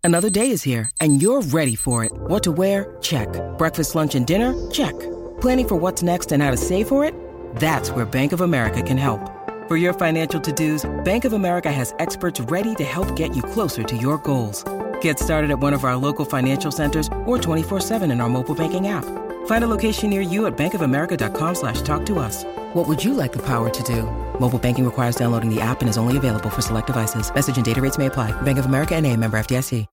Another day is here, and you're ready for it. What to wear? Check. Breakfast, lunch, and dinner? Check. Planning for what's next and how to save for it? That's where Bank of America can help. For your financial to-dos, Bank of America has experts ready to help get you closer to your goals. Get started at one of our local financial centers or 24/7 in our mobile banking app. Find a location near you at bankofamerica.com/talktous. What would you like the power to do? Mobile banking requires downloading the app and is only available for select devices. Message and data rates may apply. Bank of America N.A., member FDIC.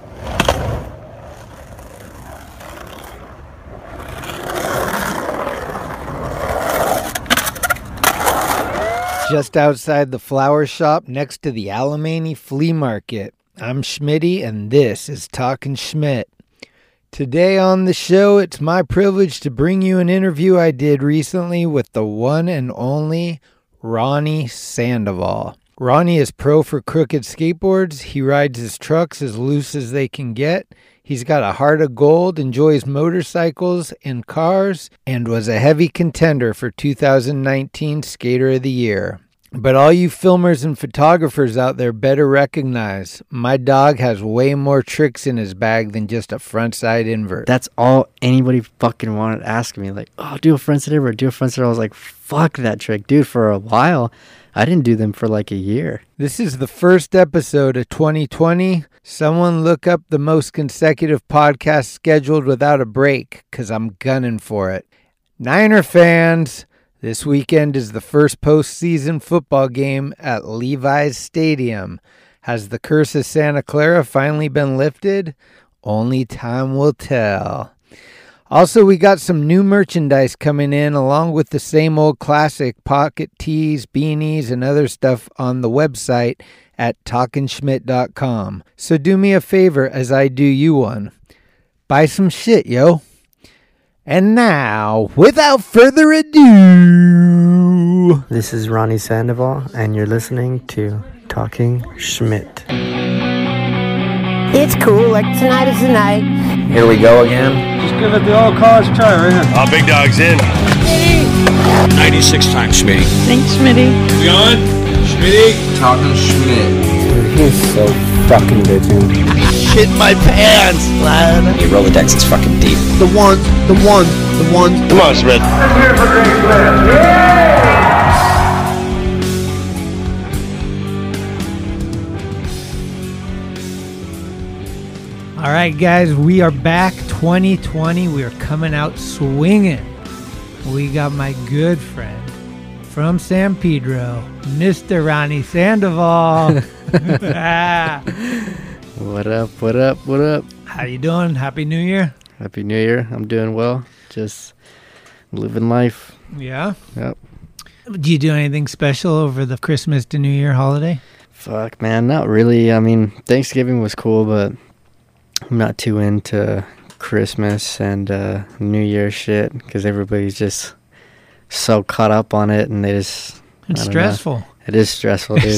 Just outside the flower shop next to the Alemany Flea Market. I'm Schmitty, and this is Talkin' Schmidt. Today on the show, it's my privilege to bring you an interview I did recently with the one and only Ronnie Sandoval. Ronnie is pro for Crooked Skateboards. He rides his trucks as loose as they can get. He's got a heart of gold, enjoys motorcycles and cars, and was a heavy contender for 2019 Skater of the Year. But all you filmers and photographers out there better recognize, my dog has way more tricks in his bag than just a frontside invert. That's all anybody fucking wanted to ask me. Like, oh, do a frontside invert, do a frontside. I was like, fuck that trick. Dude, for a while, I didn't do them for like a year. This is the first episode of 2020. Someone look up the most consecutive podcasts scheduled without a break, because I'm gunning for it. Niner fans, this weekend is the first postseason football game at Levi's Stadium. Has the curse of Santa Clara finally been lifted? Only time will tell. Also, we got some new merchandise coming in, along with the same old classic pocket tees, beanies, and other stuff on the website at talkinschmidt.com. So do me a favor as I do you one. Buy some shit, yo. And now, without further ado, This is Ronnie Sandoval, and you're listening to Talking Schmidt. It's cool, like tonight is the night. Here we go again. Just give it the old college try right here. Oh, big dog's in. 96 times, Schmitty. Thanks, Schmitty. We on? Schmitty? Talking Schmidt. He's so fucking good, dude. Shit my pants, lad. Your Rolodex is fucking deep. The one. Come on, Schmidt. Let's hear it for Greg Slam. all right, guys, we are back. 2020, we are coming out swinging. We got my good friend from San Pedro, Mr. Ronnie Sandoval. What up, what up, what up? How you doing? Happy New Year. Happy New Year. I'm doing well. Just living life. Yeah? Yep. Do you do anything special over the Christmas to New Year holiday? Fuck, man, not really. I mean, Thanksgiving was cool, but I'm not too into Christmas and New Year shit because everybody's just so caught up on it, and they just... It's stressful. It is stressful, dude.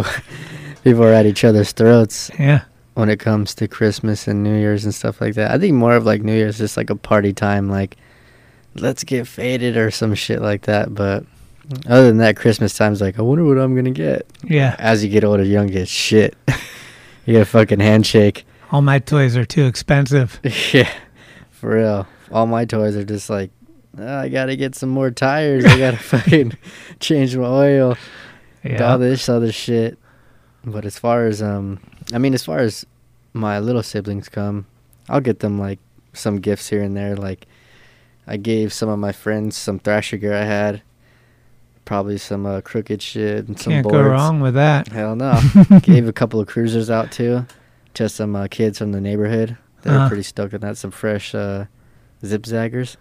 People are at each other's throats. Yeah. When it comes to Christmas and New Year's and stuff like that. I think more of like New Year's just like a party time, like let's get faded or some shit like that. But other than that, Christmas time's like, I wonder what I'm gonna get. Yeah. As you get older, you don't get shit. You get a fucking handshake. All my toys are too expensive. Yeah, for real. All my toys are just like, oh, I gotta get some more tires. I gotta fucking change my oil. Yeah. All this other shit. But as far as as far as my little siblings come, I'll get them like some gifts here and there. Like I gave some of my friends some Thrasher gear I had, probably some Crooked shit and some Can't boards. go wrong with that. Hell no. Gave a couple of cruisers out too, to some kids from the neighborhood. They were pretty stoked on that. Some fresh zip-zaggers.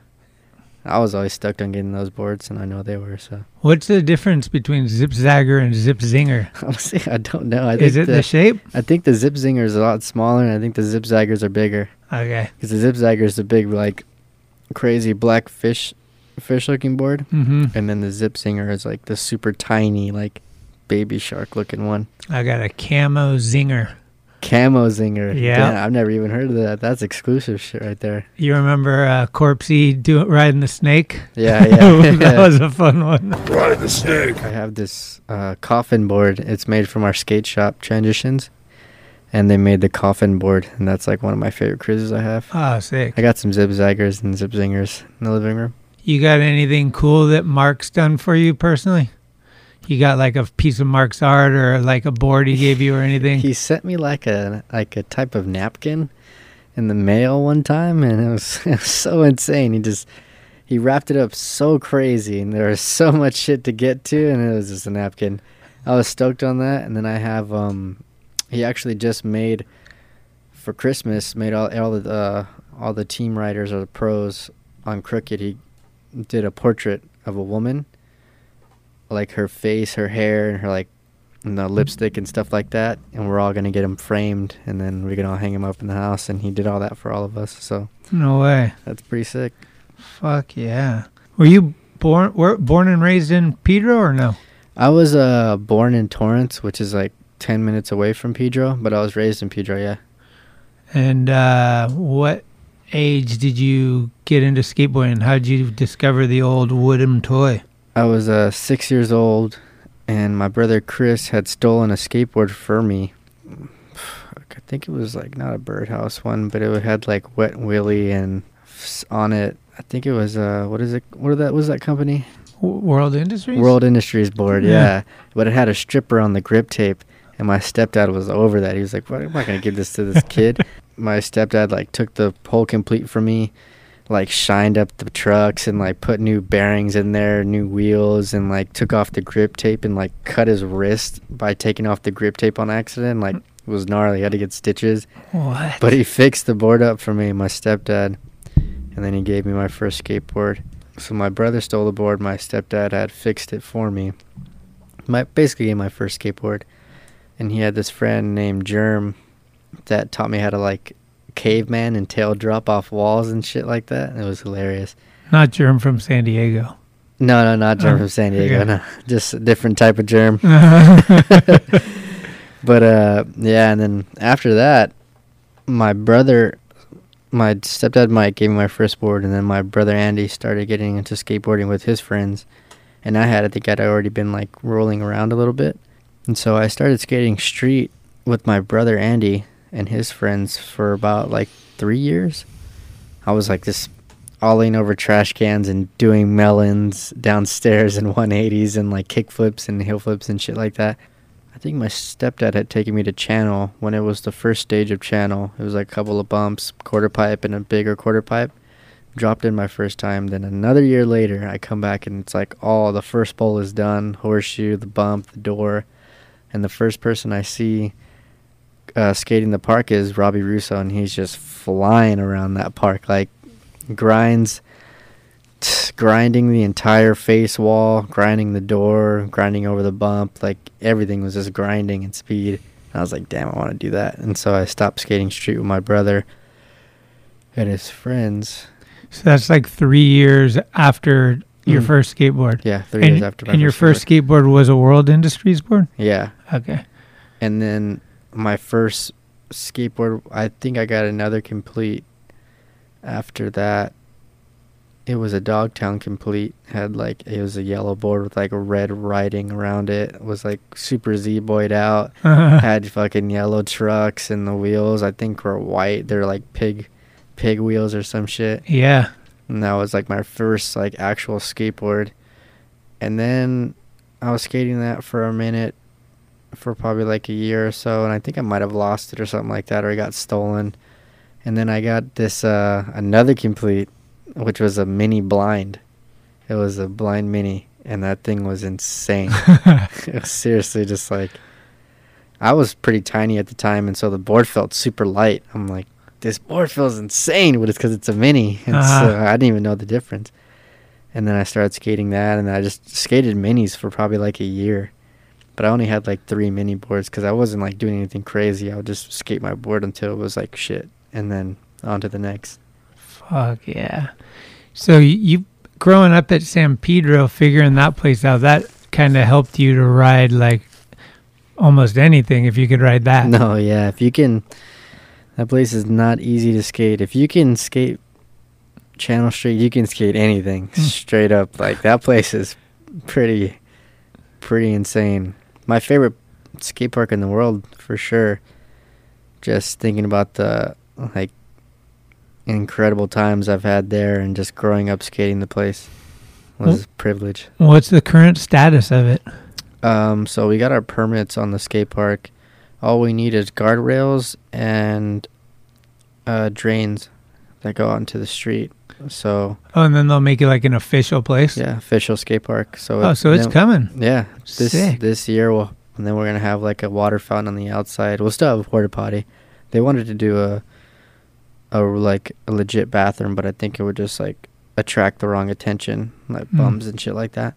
I was always stoked on getting those boards, and I know they were. So, what's the difference between Zip-Zagger and Zip-Zinger? Honestly, I don't know. Is it the shape? I think the Zip-Zinger is a lot smaller, and I think the Zip-Zaggers are bigger. Okay. Because the Zip-Zagger is the big, like, crazy black fish-looking board, Mm-hmm. and then the Zip-Zinger is like the super tiny, like, baby shark-looking one. I got a Camo Zinger. Camo Zinger. Yeah. Damn, I've never even heard of that. That's exclusive shit right there. You remember Corpsey riding the snake? Yeah. That was a fun one. Ride the snake. I have this coffin board. It's made from our skate shop, Transitions. and they made the coffin board, and that's like one of my favorite cruisers I have. Oh, sick. I got some zig-zaggers and zip-zingers in the living room. You got anything cool that Mark's done for you personally? You got like a piece of Mark's art or like a board he gave you or anything? He sent me like a type of napkin in the mail one time, and it was so insane. He wrapped it up so crazy, and there was so much shit to get to, and it was just a napkin. I was stoked on that. And then I have he actually just made for Christmas all the team riders or the pros on Crooked. He did a portrait of a woman, like her face, her hair, and her like the lipstick and stuff like that, and we're all gonna get him framed, and then we're gonna all hang him up in the house, and he did all that for all of us. So No way. that's pretty sick. Fuck yeah. Were you born and raised in Pedro or no? I was born in Torrance, which is like 10 minutes away from Pedro, but I was raised in Pedro. Yeah. And what age did you get into skateboarding? How did you discover the old wooden toy? I was 6 years old, and my brother Chris had stolen a skateboard for me. I think it was like not a Birdhouse one, but it had like Wet Willie and on it. I think it was what was that company? World Industries? World Industries board, yeah. But it had a stripper on the grip tape, and my stepdad was over that. He was like, "What? I'm not gonna give this to this kid." My stepdad like took the whole complete for me, like shined up the trucks and like put new bearings in there, new wheels, and like took off the grip tape and like cut his wrist by taking off the grip tape on accident. Like it was gnarly. He had to get stitches. What? But he fixed the board up for me, my stepdad, and then he gave me my first skateboard. So my brother stole the board. My stepdad had fixed it for me. Basically gave my first skateboard. And he had this friend named Germ that taught me how to like caveman and tail drop off walls and shit like that. It was hilarious. Not Germ from San Diego. No, not Germ from San Diego. Okay. No, just a different type of Germ. But yeah, and then after that, my stepdad Mike gave me my first board, and then my brother Andy started getting into skateboarding with his friends, and I think I'd already been like rolling around a little bit, and so I started skating street with my brother Andy and his friends for about like 3 years. I was like this olling over trash cans and doing melons downstairs in 180s and like kick flips and heel flips and shit like that. I think my stepdad had taken me to Channel when it was the first stage of Channel. It was like a couple of bumps, quarter pipe, and a bigger quarter pipe. Dropped in my first time. Then another year later, I come back and it's like, the first bowl is done. Horseshoe, the bump, the door. And the first person I see skating the park is Robbie Russo, and he's just flying around that park. Like, grinding the entire face wall, grinding the door, grinding over the bump. Like, everything was just grinding and speed. And I was like, damn, I want to do that. And so I stopped skating street with my brother and his friends. So that's like 3 years after your first skateboard. Yeah, 3 years after my And your first skateboard was a World Industries board? Yeah. Okay. And then my first skateboard, I think I got another complete after that. It was a Dogtown complete. It was a yellow board with like a red writing around it. It was like super Z-boyed out. Had fucking yellow trucks, and the wheels I think were white. They're like pig wheels or some shit. Yeah. And that was like my first like actual skateboard. And then I was skating that for a minute, for probably like a year or so, and I think I might have lost it or something like that, or it got stolen. And then I got this another complete, which was a mini blind. It was a blind mini, and that thing was insane. It was seriously just like, I was pretty tiny at the time, and so the board felt super light. I'm like, this board feels insane, but it's because it's a mini, and so I didn't even know the difference. And then I started skating that, and I just skated minis for probably like a year. But I only had like 3 mini boards because I wasn't like doing anything crazy. I would just skate my board until it was like shit, and then on to the next. Fuck yeah. So you growing up at San Pedro, figuring that place out, that kind of helped you to ride like almost anything if you could ride that. No, yeah. If you can, that place is not easy to skate. If you can skate Channel Street, you can skate anything straight up. Like, that place is pretty insane. My favorite skate park in the world, for sure. just thinking about the like incredible times I've had there, and just growing up skating the place was a privilege. What's the current status of it? So we got our permits on the skate park. All we need is guardrails and drains that go out into the street. So and then they'll make it like an official place. yeah, official skate park. So it's coming. Yeah, Sick. this year and then we're gonna have like a water fountain on the outside. We'll still have a porta potty. They wanted to do a legit bathroom, but I think it would just like attract the wrong attention, like bums and shit like that.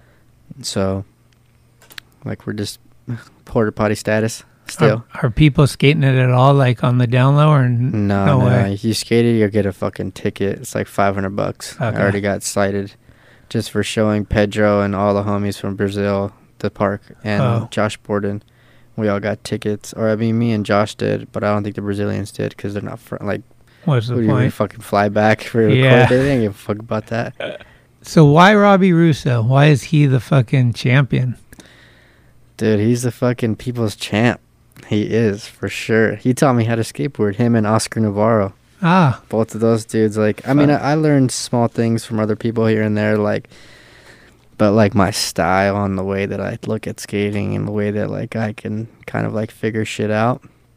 So like we're just porta potty status still. Are people skating it at all, like on the down low, or No way? If you skate it, you'll get a fucking ticket. It's like $500. Okay. I already got cited just for showing Pedro and all the homies from Brazil the park, and Josh Borden. We all got tickets, or I mean, me and Josh did, but I don't think the Brazilians did because they're not like. What's the Would point? you fucking fly back for a Yeah. court? They didn't give a fuck about that. So why Robbie Russo? Why is he the fucking champion? Dude, he's the fucking people's champ. He is, for sure. He taught me how to skateboard, him and Oscar Navarro. Both of those dudes, like, I mean, I learned small things from other people here and there, like, but, like, my style and the way that I look at skating and the way that, like, I can kind of, like, figure shit out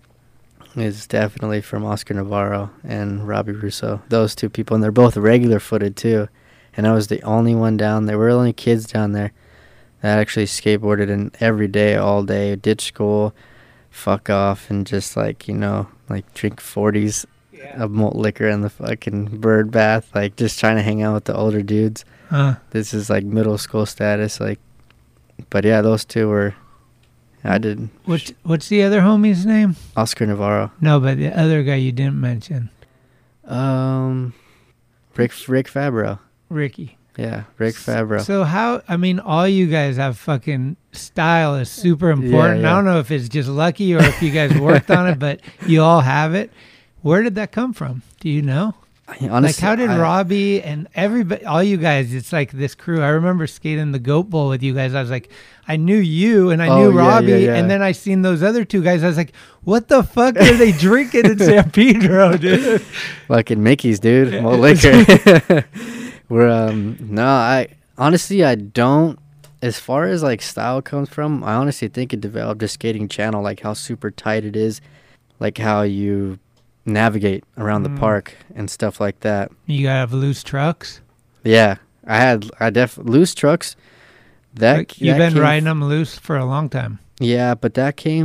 is definitely from Oscar Navarro and Robbie Russo. Those two people, and they're both regular-footed, too. And I was the only one down there. We're the only kids down there that actually skateboarded and every day, all day, ditch school, fuck off, and just, like, you know, like, drink 40s of malt liquor in the fucking bird bath, like, just trying to hang out with the older dudes. This is, like, middle school status, like, but, yeah, those two were... I did. What's the other homie's name? Oscar Navarro. No, but the other guy you didn't mention. Rick Fabro. Ricky. Yeah, Rick Fabro. So how? I mean, all you guys have fucking style is super important. Yeah. I don't know if it's just lucky or if you guys worked on it, but you all have it. Where did that come from? Do you know? Honestly, like, how did Robbie and everybody, all you guys, it's like this crew. I remember skating the Goat Bowl with you guys. I was like, I knew you and I knew Robbie. yeah. And then I seen those other two guys. I was like, what the fuck are they drinking in San Pedro, dude? Fucking Mickey's, dude. More liquor. We're, no, I don't, as far as like style comes from, I honestly think it developed a skating channel, like how super tight it is, like how you navigate around the park and stuff like that. You gotta have loose trucks. Yeah, loose trucks. You've been riding them loose for a long time. Yeah, but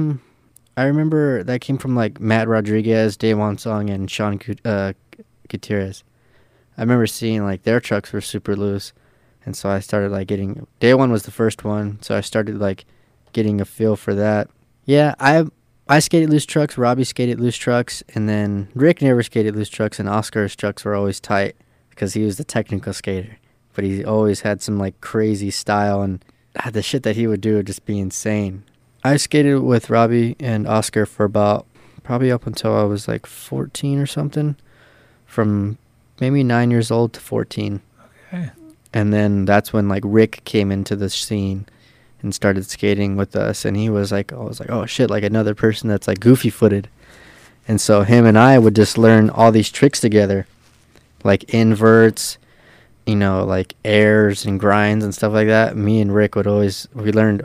I remember that came from like Matt Rodriguez, Daewon Song, and Sean Gutierrez. I remember seeing like their trucks were super loose, and so I started like getting. Daewon was the first one, so I started like getting a feel for that. Yeah, I skated loose trucks, Robbie skated loose trucks, and then Rick never skated loose trucks, and Oscar's trucks were always tight because he was the technical skater. But he always had some like crazy style, and the shit that he would do would just be insane. I skated with Robbie and Oscar for about probably up until I was like 14 or something, from maybe 9 years old to 14. Okay. And then that's when like Rick came into the scene and started skating with us, and he was like, I was like, oh shit, like another person that's like goofy footed. And so him and I would just learn all these tricks together, like inverts, you know, like airs and grinds and stuff like that. Me and Rick we learned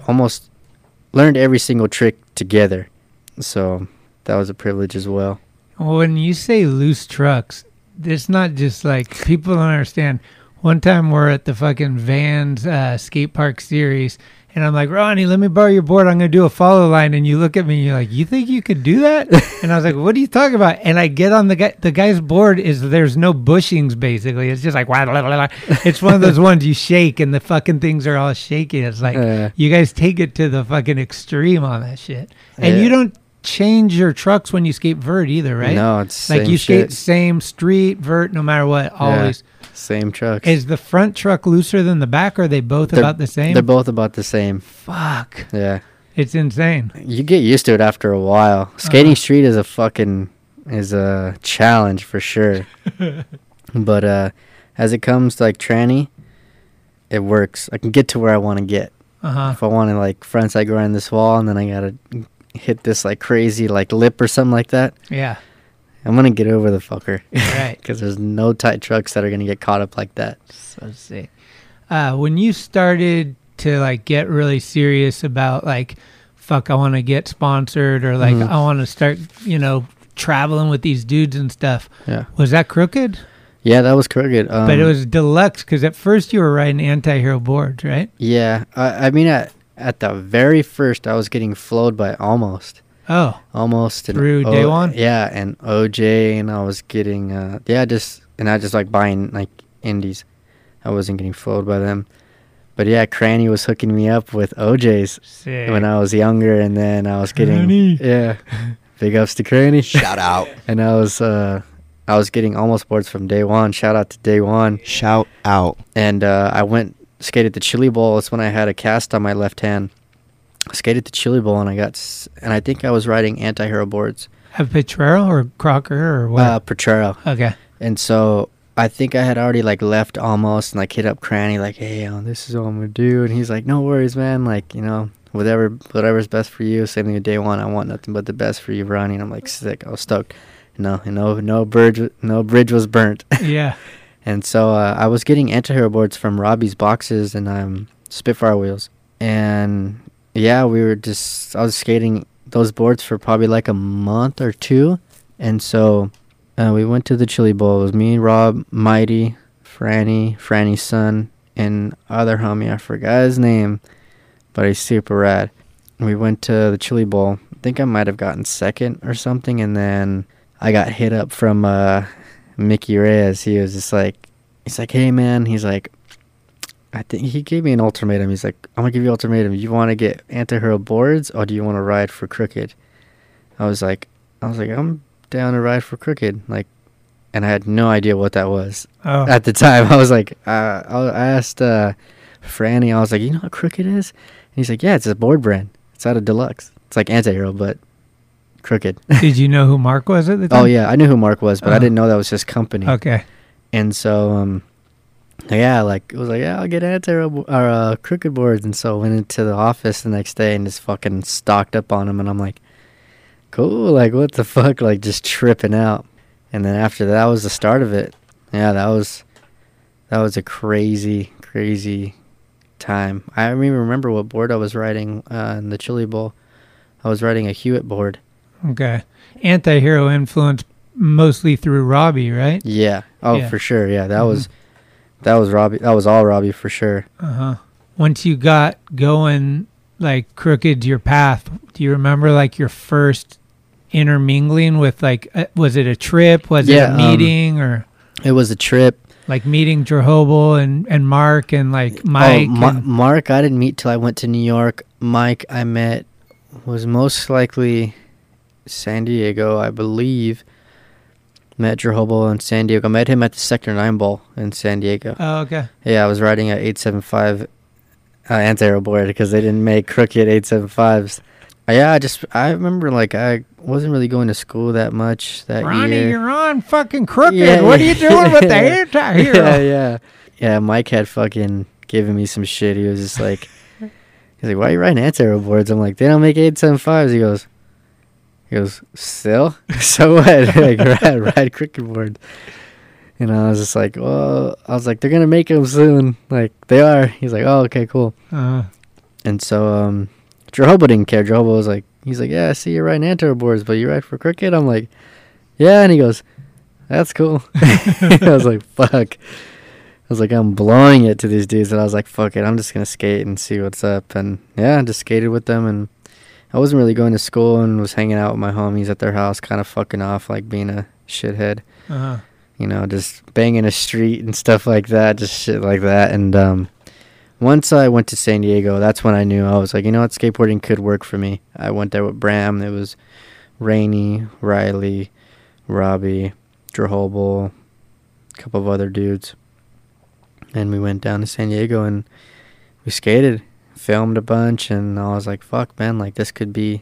every single trick together. So that was a privilege as well. When you say loose trucks, it's not just like, people don't understand. One time we're at the fucking Vans skate park series, and I'm like, Ronnie, let me borrow your board. I'm going to do a follow line. And you look at me and you're like, you think you could do that? And I was like, what are you talking about? And I get on the guy's board there's no bushings, basically. It's just like, wah, blah, blah, blah. It's one of those ones you shake and the fucking things are all shaking. It's like, you guys take it to the fucking extreme on that shit. And you don't change your trucks when you skate vert either, right? No, it's like same you skate shit. Same street, vert, no matter what, always. Yeah. Same trucks. Is the front truck looser than the back, or are they both about the same? They're both about the same. Fuck. Yeah. It's insane. You get used to it after a while. Skating street is a challenge for sure. But as it comes to like tranny, it works. I can get to where I want to get. If I want to like frontside grind this wall, and then I gotta hit this like crazy like lip or something like that, Yeah. I'm gonna get over the fucker. Right. Because there's no tight trucks that are gonna get caught up like that. So sick. When you started to like get really serious about like, fuck, I want to get sponsored, or like I want to start, traveling with these dudes and stuff. Yeah. Was that Crooked? Yeah, that was Crooked. But it was deluxe because at first you were riding anti-hero boards, right? Yeah, I mean at the very first I was getting flowed by Almost. Oh. Almost Through Day One? Yeah, and OJ, and I was getting I just like buying like indies. I wasn't getting flowed by them. But yeah, Cranny was hooking me up with OJs Sick. when I was younger, and then I was getting Cranny. yeah, big ups to Cranny. Shout out. And I was getting Almost boards from Day One. Shout out to Day One. Shout out. And I went skated the Chili Bowl. That's when I had a cast on my left hand. I skated the Chili Bowl, and I think I was riding anti-hero boards. Have Petrero or Crocker or what? Potrero. Okay. And so I think I had already like left Almost and like hit up Cranny like, hey, this is what I'm gonna do. And he's like, no worries, man. Like, whatever's best for you. Same thing with Day One. I want nothing but the best for you, Ronnie. And I'm like, sick. I was stoked. No bridge was burnt. Yeah. And so I was getting anti-hero boards from Robbie's boxes and Spitfire wheels. And yeah, I was skating those boards for probably like a month or two. And so we went to the Chili Bowl. It was me, Rob, Mighty, Franny's son, and other homie. I forgot his name, but he's super rad. We went to the Chili Bowl. I think I might have gotten second or something. And then I got hit up from Mickey Reyes. He's like, hey man, he's like, I think he gave me an ultimatum. He's like, I'm gonna give you an ultimatum. You want to get anti-hero boards, or do you want to ride for Crooked? I was like, I'm down to ride for Crooked. Like, and I had no idea what that was at the time. I was like, I asked Franny. I was like, you know what Crooked is? And he's like, yeah, it's a board brand. It's out of Deluxe. It's like anti-hero, but Crooked. Did you know who Mark was at the time? Oh yeah, I knew who Mark was, but I didn't know that was his company. Okay. And so yeah, like it was like, yeah, I'll get anti-hero or Crooked boards. And so I went into the office the next day and just fucking stocked up on them. And I'm like, cool, like what the fuck, like just tripping out. And then after that was the start of it. Yeah, that was a crazy time. I don't even remember what board I was riding in the Chili Bowl. I was riding a Hewitt board. Okay. Anti-hero influence mostly through Robbie, right? Yeah. Oh, Yeah. for sure. Yeah, that was Robbie. That was all Robbie for sure. Uh-huh. Once you got going, like Crooked, your path, do you remember like your first intermingling with like, was it a trip? Was it a meeting or? It was a trip. Like meeting Jerhobel and Mark and like Mike. Mark, I didn't meet till I went to New York. Mike, I met, was most likely San Diego, I believe. Met Jerhobel in San Diego. Met him at the Sector 9 Bowl in San Diego. Oh, okay. Yeah, I was riding a 875 anti-hero board because they didn't make Crooked 875s. Yeah, I remember like I wasn't really going to school that much that Ronnie, year. you're on fucking Crooked. Yeah, what are you doing with the anti-hero? Yeah, Mike had fucking given me some shit. He was just like, he's like, why are you riding anti-hero boards? I'm like, they don't make 875s. He goes, still? So what? Like, ride Crooked boards. And I was just like, well, they're going to make them soon. Like, they are. He's like, oh, okay, cool. And so, Jerhobel didn't care. Jerhobel was like, he's like, yeah, I see you're riding anti-hero boards, but you ride for Crooked? I'm like, yeah. And he goes, that's cool. I was like, fuck. I was like, I'm blowing it to these dudes. And I was like, fuck it. I'm just going to skate and see what's up. And yeah, I just skated with them. And I wasn't really going to school and was hanging out with my homies at their house, kind of fucking off, like being a shithead. Uh-huh. You know, just banging a street and stuff like that, just shit like that. And once I went to San Diego, that's when I knew. I was like, you know what, skateboarding could work for me. I went there with Bram. It was Rainey, Riley, Robbie, Jerhobel, a couple of other dudes. And we went down to San Diego and we skated, filmed a bunch, and I was like, fuck, man, like this could be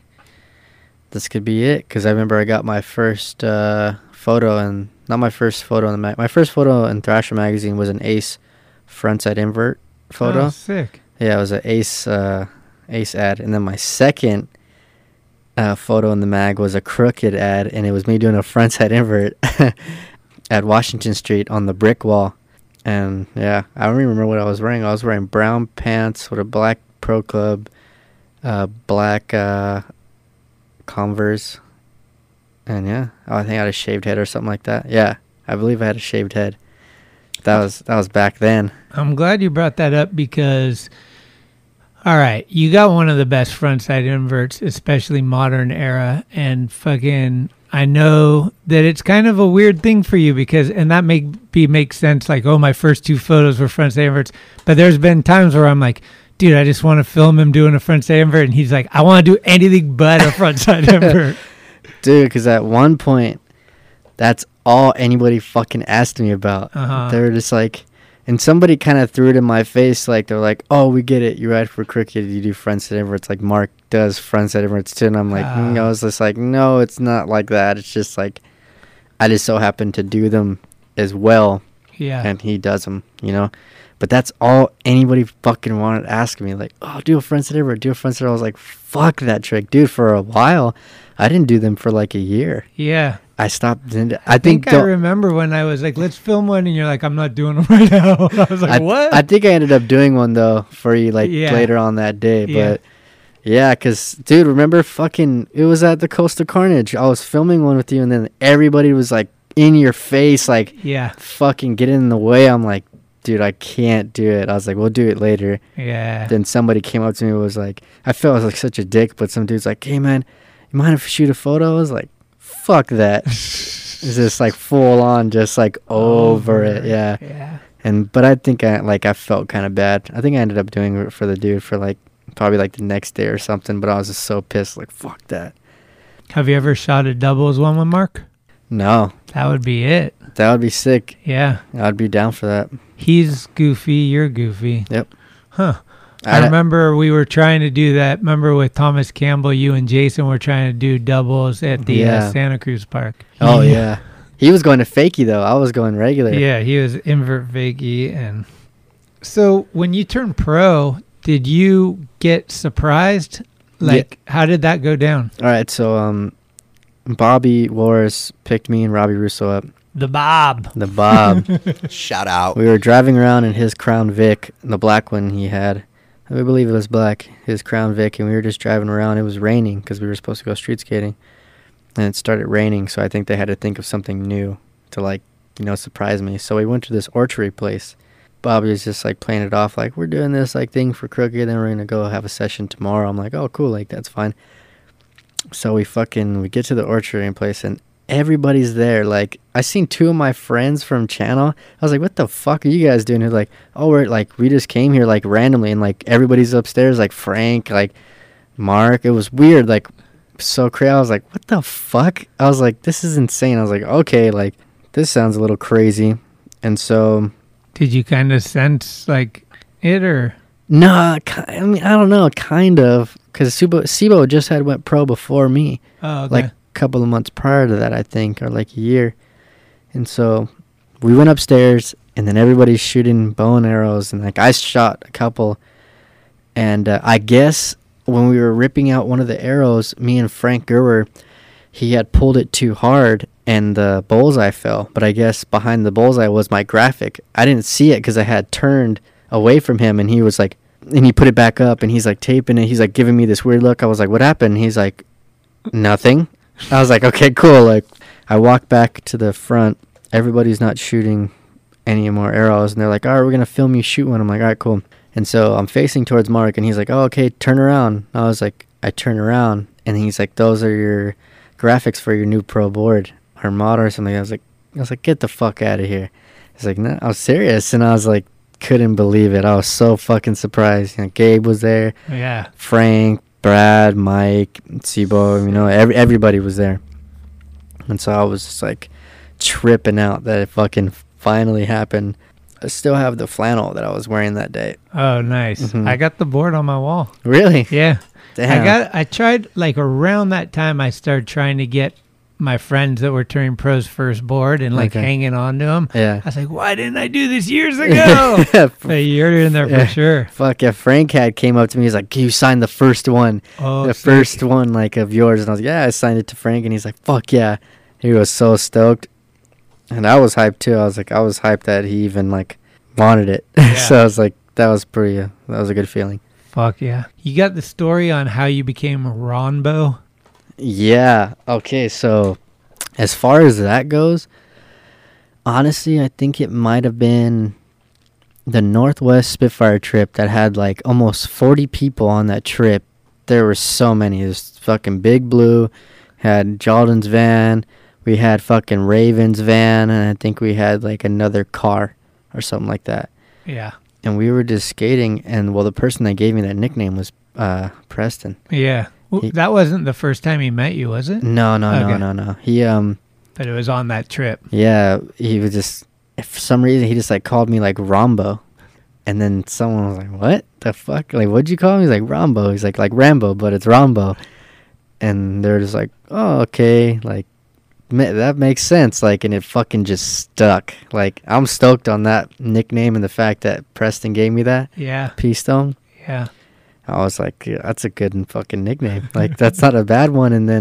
it. Because I remember I got my first photo, and not my first photo in the my first photo in Thrasher magazine was an Ace frontside invert photo. Oh, sick. Yeah, it was an Ace ad. And then my second photo in the mag was a Crooked ad, and it was me doing a frontside invert at Washington Street on the brick wall. And yeah, I don't even remember what I was wearing. I was wearing brown pants with a black Pro Club, black Converse, and yeah, I think I had a shaved head or something like that. Yeah, I believe I had a shaved head. That was back then. I'm glad you brought that up because, all right, you got one of the best frontside inverts, especially modern era, and fucking, I know that it's kind of a weird thing for you because, and that makes sense. Like, oh, my first 2 photos were frontside inverts, but there's been times where I'm like, dude, I just want to film him doing a frontside invert, and he's like, I want to do anything but a frontside invert. Dude, because at one point, that's all anybody fucking asked me about. They were just like, and somebody kind of threw it in my face, like, they're like, oh, we get it, you ride for Crooked, you do frontside inverts, like Mark does frontside inverts too. And I'm like, I was just like, no, it's not like that. It's just like, I just so happen to do them as well. Yeah. And he does them, you know. But that's all anybody fucking wanted to ask me. Like, oh, do a frontside invert, do a frontside. I was like, fuck that trick. Dude, for a while, I didn't do them for like a year. Yeah. I stopped. I think I remember when I was like, let's film one, and you're like, I'm not doing them right now. I was like, what? I think I ended up doing one, though, for you, like, later on that day. But, yeah, because, dude, remember fucking, it was at the Coastal Carnage. I was filming one with you, and then everybody was, like, in your face, like, fucking getting in the way. I'm like, dude, I can't do it. I was like, we'll do it later. Yeah. Then somebody came up to me and was like, I felt like such a dick, but some dude's like, hey, man, you mind if I shoot a photo? I was like, fuck that. It's just like full on, just like over it. Yeah. But I think I felt kind of bad. I think I ended up doing it for the dude for like probably like the next day or something, but I was just so pissed, like, fuck that. Have you ever shot a doubles one with Mark? No. That would be it. That would be sick. Yeah. I'd be down for that. He's goofy, you're goofy. Yep. Huh. I remember we were trying to do that. Remember with Thomas Campbell, you and Jason were trying to do doubles at the Santa Cruz Park. Oh, yeah. He was going to fakie, though. I was going regular. Yeah, he was invert fakie. And so when you turned pro, did you get surprised? Like, how did that go down? All right, so Bobby Loris picked me and Robbie Russo up. The Bob. Shout out. We were driving around in his Crown Vic, the black one he had. I believe it was black, his Crown Vic, and we were just driving around. It was raining because we were supposed to go street skating, and it started raining, so I think they had to think of something new to, like, you know, surprise me. So we went to this archery place. Bobby was just, like, playing it off, like, we're doing this, like, thing for Crooked, then we're going to go have a session tomorrow. I'm like, oh, cool, like, that's fine. So we get to the archery place, and everybody's there. Like, I seen 2 of my friends from channel. I was like, what the fuck are you guys doing here? Like, oh, we just came here, like, randomly, and, like, everybody's upstairs, like, Frank, like, Mark. It was weird, like, so crazy. I was like, what the fuck? I was like, this is insane. I was like, okay, like, this sounds a little crazy. And so, did you kind of sense, like, it, or? No, I mean, I don't know, kind of, because Sibo just went pro before me. Oh, okay. Like, couple of months prior to that, I think, or like a year. And so we went upstairs, and then everybody's shooting bow and arrows, and like I shot a couple, and I guess when we were ripping out one of the arrows, me and Frank Gerwer, he had pulled it too hard and the bullseye fell. But I guess behind the bullseye was my graphic. I didn't see it because I had turned away from him, and he was like, and he put it back up, and he's like taping it. He's like giving me this weird look. I was like, what happened? He's like, nothing. I was like, okay, cool. Like, I walked back to the front. Everybody's not shooting any more arrows, and they're like, all right, we're going to film you shoot one. I'm like, all right, cool. And so I'm facing towards Mark, and he's like, oh, okay, turn around. I was like, I turn around, and he's like, those are your graphics for your new pro board or mod or something. I was like, get the fuck out of here. He's like, no, I was serious. And I was like, couldn't believe it. I was so fucking surprised. You know, Gabe was there. Yeah. Frank, Brad, Mike, Sibo, you know, everybody was there. And so I was just like tripping out that it fucking finally happened. I still have the flannel that I was wearing that day. Oh, nice. Mm-hmm. I got the board on my wall. Really? Yeah. Damn. I tried, like, around that time I started trying to get my friends that were turning pros first board and like hanging on to them. Yeah. I was like, why didn't I do this years ago? But you're in there for sure. Fuck yeah. Frank came up to me. He's like, you signed the first one. Oh, the first one like of yours. And I was like, yeah, I signed it to Frank. And he's like, fuck yeah. He was so stoked. And I was hyped too. I was hyped that he even like wanted it. Yeah. So I was like, that was a good feeling. Fuck yeah. You got the story on how you became Ronbo? Yeah. Okay. So as far as that goes, honestly, I think it might have been the Northwest Spitfire trip that had like almost 40 people on that trip. There were so many. There's fucking Big Blue, had Jalden's van, we had fucking Raven's van, and I think we had like another car or something like that. Yeah. And we were just skating, and well, the person that gave me that nickname was Preston. Yeah. That wasn't the first time he met you, was it? No. He But it was on that trip. Yeah, he was just, for some reason, he just like called me like Rombo. And then someone was like, what the fuck? Like, what'd you call me? He's like, Rombo. He's like Rambo, but it's Rombo. And they're just like, oh, okay. Like, that makes sense. Like, and it fucking just stuck. Like, I'm stoked on that nickname and the fact that Preston gave me that. Yeah. P-Stone. Yeah. I was like, yeah, that's a good fucking nickname. Like, that's not a bad one. And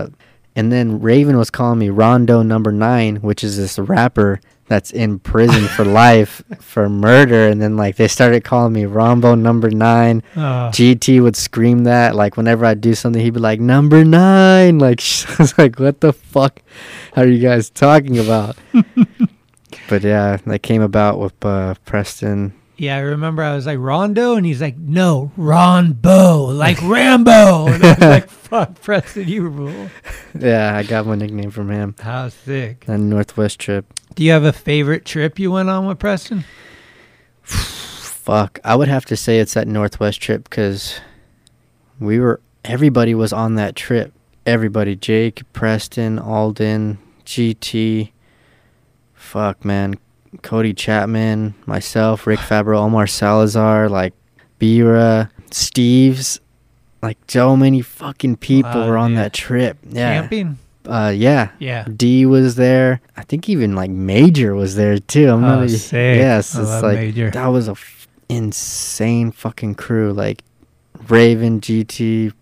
then Raven was calling me Rondo number 9, which is this rapper that's in prison for life for murder. And then like they started calling me Rombo number 9. GT would scream that like whenever I do something, he'd be like number 9. Like I was like, what the fuck are you guys talking about? But yeah, that came about with Preston. Yeah, I remember I was like, Rondo? And he's like, no, Ronbo, like Rambo. And I was like, fuck, Preston, you rule. Yeah, I got my nickname from him. How sick. That Northwest trip. Do you have a favorite trip you went on with Preston? Fuck, I would have to say it's that Northwest trip because everybody was on that trip. Everybody, Jake, Preston, Alden, GT. Fuck, man. Cody Chapman, myself, Rick Fabro, Omar Salazar, like Bira, Steves, like so many fucking people were on that trip. Yeah. Camping? Yeah. D was there. I think even like Major was there too. Sick. Yes, I it's love like Major. that was a insane fucking crew. Like Raven, GT,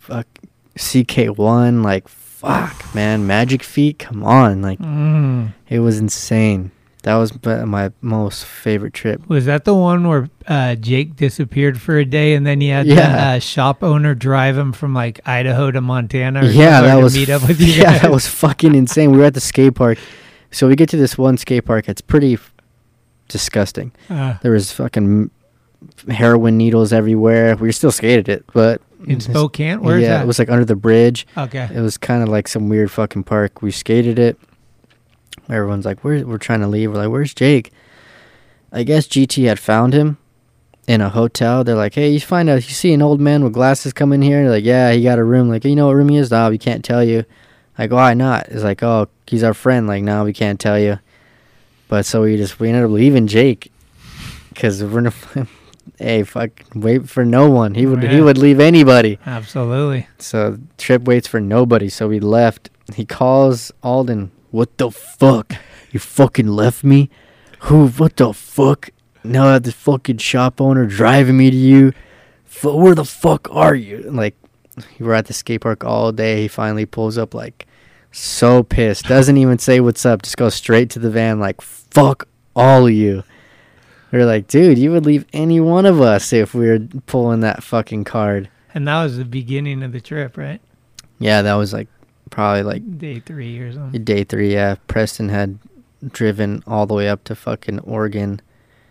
CK1, like fuck, man, Magic Feet, come on, like it was insane. That was my most favorite trip. Was that the one where Jake disappeared for a day and then he had the shop owner drive him from like Idaho to Montana? That was meet up with you yeah, guys? That was fucking insane. We were at the skate park, so we get to this one skate park. It's pretty disgusting. There was fucking heroin needles everywhere. We still skated it, but in Spokane, where's that? It was like under the bridge. Okay, it was kind of like some weird fucking park. We skated it. Everyone's like, we're trying to leave. We're like, where's Jake? I guess GT had found him in a hotel. They're like, hey, you see an old man with glasses come in here? They're like, yeah, he got a room. Like, you know what room he is? No, we can't tell you. Like, why not? It's like, oh, he's our friend. Like, no, we can't tell you. But so we ended up leaving Jake because we're hey, fuck, wait for no one. He would leave anybody. Absolutely. So Trip waits for nobody. So we left. He calls Alden. What the fuck? You fucking left me? What the fuck? Now I have the fucking shop owner driving me to you. Where the fuck are you? Like, we were at the skate park all day. He finally pulls up, like, so pissed. Doesn't even say what's up. Just goes straight to the van, like, fuck all of you. We're like, dude, you would leave any one of us if we were pulling that fucking card. And that was the beginning of the trip, right? Yeah, that was like probably like day 3 or something. Day 3, yeah. Preston had driven all the way up to fucking Oregon.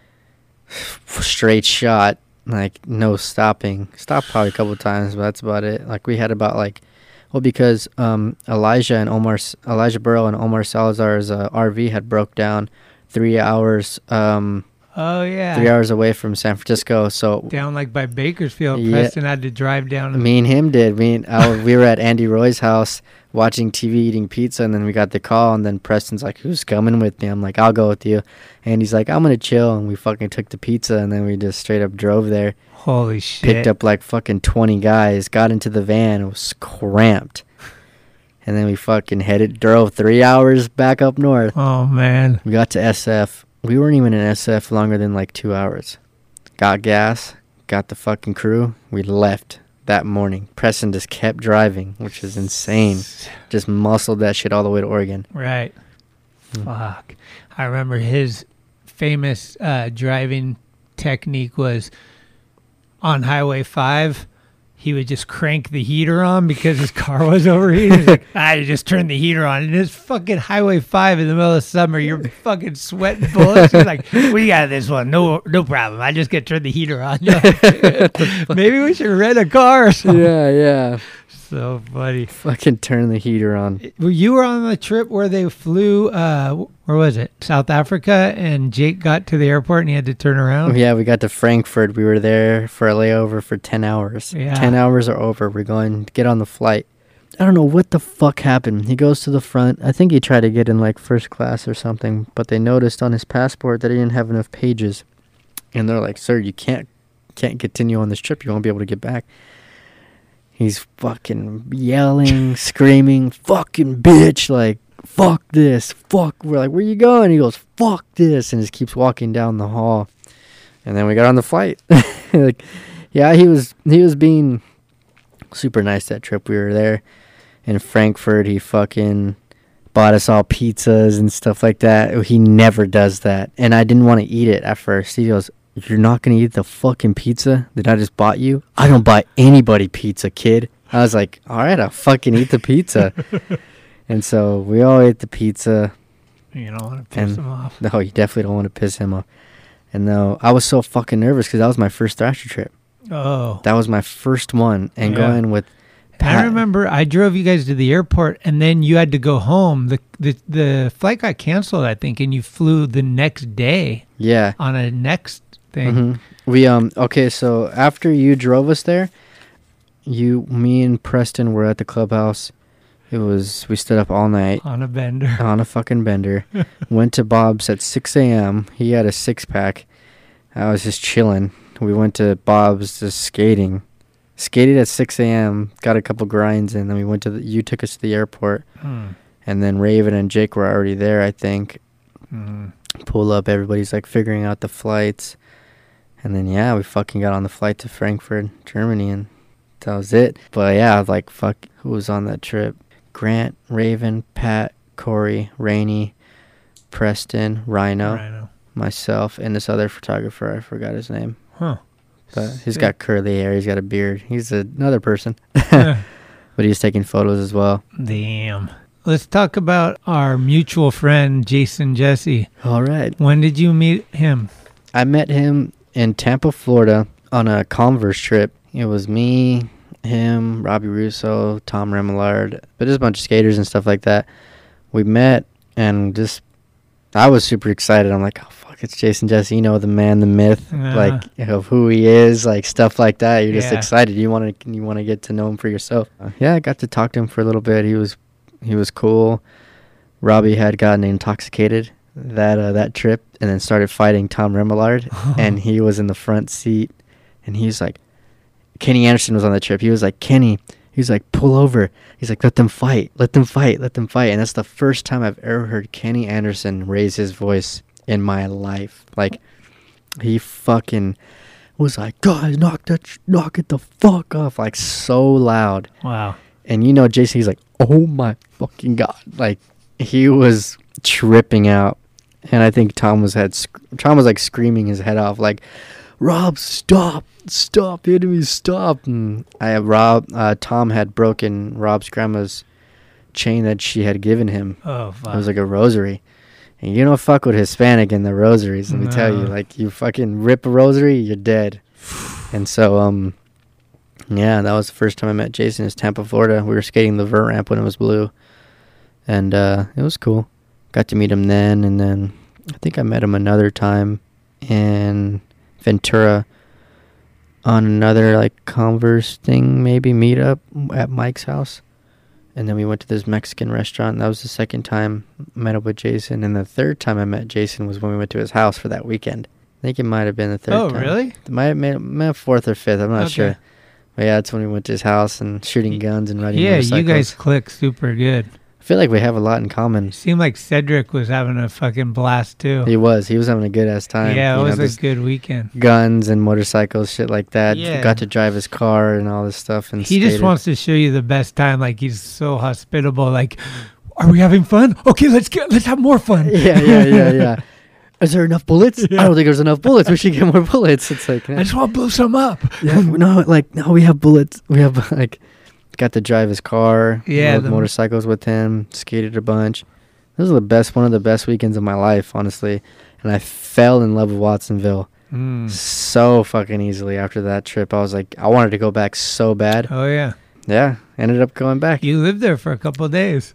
Straight shot, like no stopping. Stopped probably a couple of times, but that's about it. Like we had about like, well, because Elijah Burrow and Omar Salazar's RV had broke down 3 hours. Oh, yeah. 3 hours away from San Francisco. So down like by Bakersfield. Yeah. Preston had to drive down. Me and him did. We were at Andy Roy's house watching TV, eating pizza, and then we got the call, and then Preston's like, who's coming with me? I'm like, I'll go with you. And he's like, I'm going to chill. And we fucking took the pizza, and then we just straight up drove there. Holy shit. Picked up like fucking 20 guys, got into the van. It was cramped. And then we fucking drove 3 hours back up north. Oh, man. We got to SF. We weren't even in SF longer than like 2 hours. Got gas, got the fucking crew. We left that morning. Preston just kept driving, which is insane. Just muscled that shit all the way to Oregon. Right. Fuck. I remember his famous driving technique was on Highway 5. He would just crank the heater on because his car was overheating. He's like, you just turn the heater on. And it's fucking Highway 5 in the middle of summer. You're fucking sweating bullets. He's like, we got this one. No problem. I just get to turn the heater on. Maybe we should rent a car or something. Yeah. So funny. Fucking turn the heater on. You were on the trip where they flew, where was it? South Africa, and Jake got to the airport and he had to turn around? Yeah, we got to Frankfurt. We were there for a layover for 10 hours. Yeah. 10 hours are over. We're going to get on the flight. I don't know what the fuck happened. He goes to the front. I think he tried to get in like first class or something, but they noticed on his passport that he didn't have enough pages. And they're like, sir, you can't continue on this trip. You won't be able to get back. He's fucking yelling, screaming, fucking bitch, like, fuck this, fuck. We're like, where you going? He goes, fuck this, and just keeps walking down the hall. And then we got on the flight. Like, yeah, he was being super nice that trip. We were there in Frankfurt. He fucking bought us all pizzas and stuff like that. He never does that. And I didn't want to eat it at first. He goes, you're not going to eat the fucking pizza that I just bought you? I don't buy anybody pizza, kid. I was like, all right, I'll fucking eat the pizza. And so we all ate the pizza. You don't want to piss him off. No, you definitely don't want to piss him off. And no, I was so fucking nervous because that was my first Thrasher trip. Oh. That was my first one. And going with Pat. I remember I drove you guys to the airport and then you had to go home. The flight got canceled, I think, and you flew the next day. Yeah. On a next thing. Mm-hmm. We okay, so after you drove us there, me and Preston were at the clubhouse. We stood up all night on a bender. On a fucking bender. Went to Bob's at 6 a.m. He had a 6-pack. I was just chilling. We went to Bob's just skating. Skated at 6 a.m. Got a couple grinds in. Then we went to you took us to the airport. And then Raven and Jake were already there, I think. Pull up. Everybody's like figuring out the flights. And then, yeah, we fucking got on the flight to Frankfurt, Germany, and that was it. But, yeah, like, fuck, who was on that trip? Grant, Raven, Pat, Corey, Rainey, Preston, Rhino, myself, and this other photographer. I forgot his name. But he's got curly hair. He's got a beard. He's another person. But he was taking photos as well. Damn. Let's talk about our mutual friend, Jason Jesse. All right. When did you meet him? I met him in Tampa, Florida on a Converse trip. It was me, him, Robbie Russo, Tom Remillard, but just a bunch of skaters and stuff like that. We met and I was super excited. I'm like, oh, fuck, it's Jason Jesse, the man, the myth, like, of who he is, like, stuff like that. You're just excited. You want to get to know him for yourself. Yeah, I got to talk to him for a little bit. He was cool. Robbie had gotten intoxicated that trip and then started fighting Tom Remillard, and he was in the front seat, and he's like, Kenny Anderson was on the trip. He was like, Kenny, he's like, pull over. He's like, let them fight. And that's the first time I've ever heard Kenny Anderson raise his voice in my life. Like, he fucking was like, guys, knock it the fuck off, like, so loud. Wow. And Jason, he's like, oh my fucking God. Like, he was tripping out. And I think Tom was like screaming his head off, like, Rob, stop, hitting me, stop. And Tom had broken Rob's grandma's chain that she had given him. Oh, fuck. It was like a rosary. And you don't fuck with Hispanic in the rosaries, let me tell you. Like, you fucking rip a rosary, you're dead. And so, yeah, that was the first time I met Jason. It was Tampa, Florida. We were skating the vert ramp when it was blue. And it was cool. Got to meet him then, and then I think I met him another time in Ventura on another, like, Converse thing, maybe meetup at Mike's house. And then we went to this Mexican restaurant. That was the second time I met up with Jason. And the third time I met Jason was when we went to his house for that weekend. I think it might have been the third time. Oh, really? It might have been fourth or fifth. I'm not sure. But yeah, that's when we went to his house and shooting guns and riding Yeah, motorcycles. you guys click super good. I feel like we have a lot in common. Seemed like Cedric was having a fucking blast too. He was having a good ass time. Yeah, it You know, was this a good weekend. guns and motorcycles, shit like that. Yeah. Got to drive his car and all this stuff. And He just skated. wants to show you the best time. Like he's so hospitable. Like, are we having fun? Okay, let's have more fun. Yeah. Is there enough bullets? I don't think there's enough bullets. We should get more bullets. It's like, I just want to blow some up. yeah, no, we have bullets. We have got to drive his car. Yeah, rode motorcycles with him. Skated a bunch. This was one of the best weekends of my life, honestly. And I fell in love with Watsonville so fucking easily after that trip. I was like, I wanted to go back so bad. Oh yeah. Yeah, ended up going back. You lived there for a couple of days.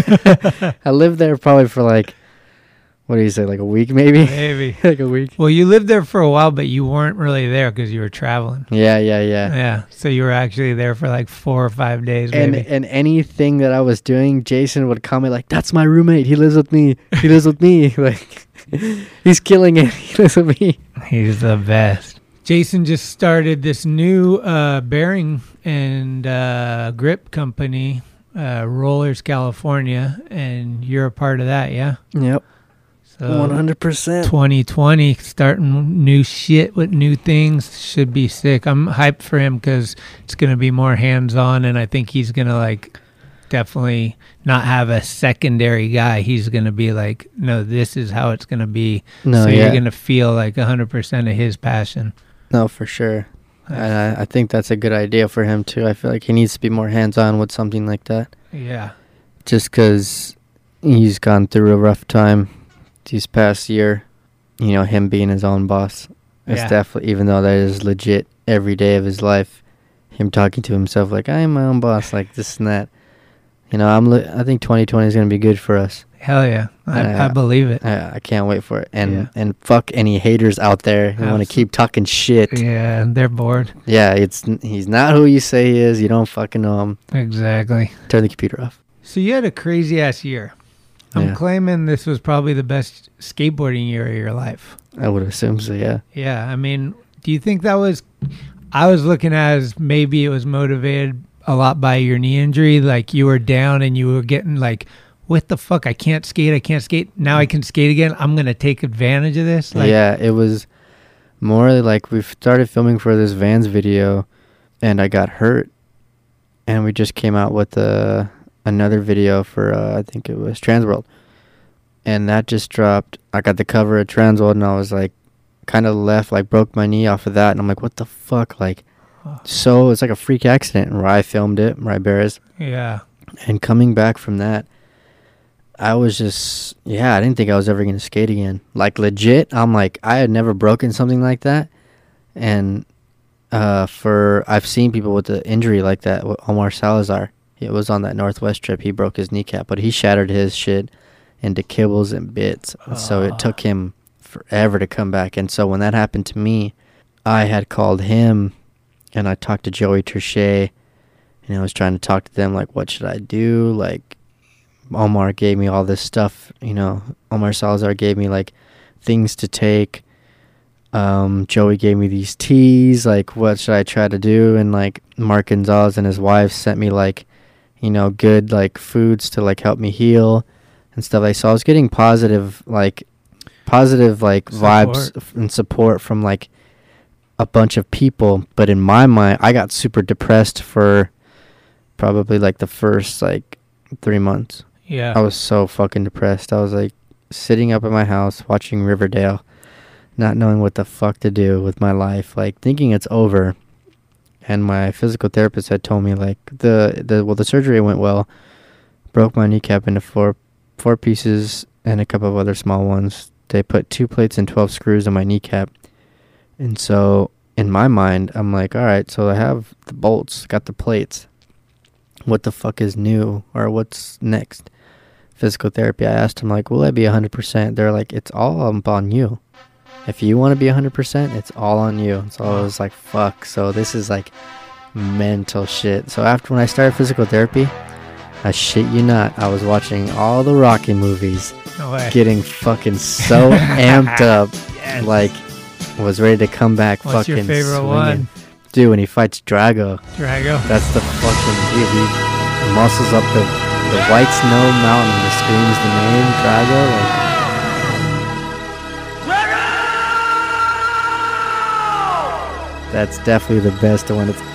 I lived there probably for like, what do you say, like a week maybe? Maybe. Like a week. Well, you lived there for a while, but you weren't really there because you were traveling. Yeah. Yeah. So you were actually there for like 4 or 5 days, maybe. And anything that I was doing, Jason would comment like, "That's my roommate. He lives with me. He lives with me. Like, he's killing it. He lives with me." He's the best. Jason just started this new bearing and grip company, Rollers California, and you're a part of that, yeah? Yep. So 100%. 2020, starting new shit with new things, should be sick. I'm hyped for him because it's going to be more hands-on, and I think he's going to, like, definitely not have a secondary guy. He's going to be like, no, this is how it's going to be. No, so yeah. you're going to feel like 100% of his passion. No, for sure. And I think that's a good idea for him, too. I feel like he needs to be more hands-on with something like that. Yeah. Just because he's gone through a rough time this past year. You know, him being his own boss. It's definitely, even though that is legit every day of his life, him talking to himself like, I am my own boss, like this and that. You know, I think 2020 is going to be good for us. Hell yeah. I believe it. I can't wait for it. And fuck any haters out there who want to keep talking shit. Yeah, they're bored. Yeah, he's not who you say he is. You don't fucking know him. Exactly. Turn the computer off. So you had a crazy ass year. I'm claiming this was probably the best skateboarding year of your life. I would assume so, yeah. Yeah, I mean, do you think that was... I was looking at as maybe it was motivated a lot by your knee injury. Like you were down and you were getting like, what the fuck? I can't skate. Now I can skate again. I'm going to take advantage of this. Like, yeah, it was more like we started filming for this Vans video and I got hurt. And we just came out with another video for, I think it was Transworld. And that just dropped. I got the cover of Transworld and I was like, kind of broke my knee off of that. And I'm like, what the fuck? Like, so it's like a freak accident. And I filmed it, Mariah Bears. Yeah. And coming back from that, I was just, I didn't think I was ever going to skate again. Like, legit, I'm like, I had never broken something like that. And I've seen people with the injury like that. Omar Salazar, it was on that Northwest trip. He broke his kneecap, but he shattered his shit into kibbles and bits. So it took him forever to come back. And so when that happened to me, I had called him and I talked to Joey Terche and I was trying to talk to them like, what should I do? Like, Omar gave me all this stuff, you know. Omar Salazar gave me like things to take. Joey gave me these teas, like what should I try to do? And like Mark Gonzalez and his wife sent me like, you know, good like foods to like help me heal and stuff. Like, so I was getting positive vibes and support from like a bunch of people. But in my mind, I got super depressed for probably like the first like 3 months. Yeah. I was so fucking depressed. I was like sitting up at my house watching Riverdale, not knowing what the fuck to do with my life, like thinking it's over. And my physical therapist had told me like the surgery went well, broke my kneecap into four pieces and a couple of other small ones. They put 2 plates and 12 screws on my kneecap. And so in my mind, I'm like, all right, so I have the bolts, got the plates. What the fuck is new or what's next? Physical therapy, I asked them, like, will I be 100%? They're like, it's all up on you. If you want to be 100%, it's all on you. So I was like, fuck. So this is like mental shit. So after when I started physical therapy, I shit you not, I was watching all the Rocky movies. No way. Getting fucking so amped up. Yes. Like, was ready to come back. What's fucking your favorite swinging. one? Dude, when he fights Drago, that's the fucking... Dude, he muscles up the White Snow Mountain. He screams the name, Drago. Like, that's definitely the best one. It's...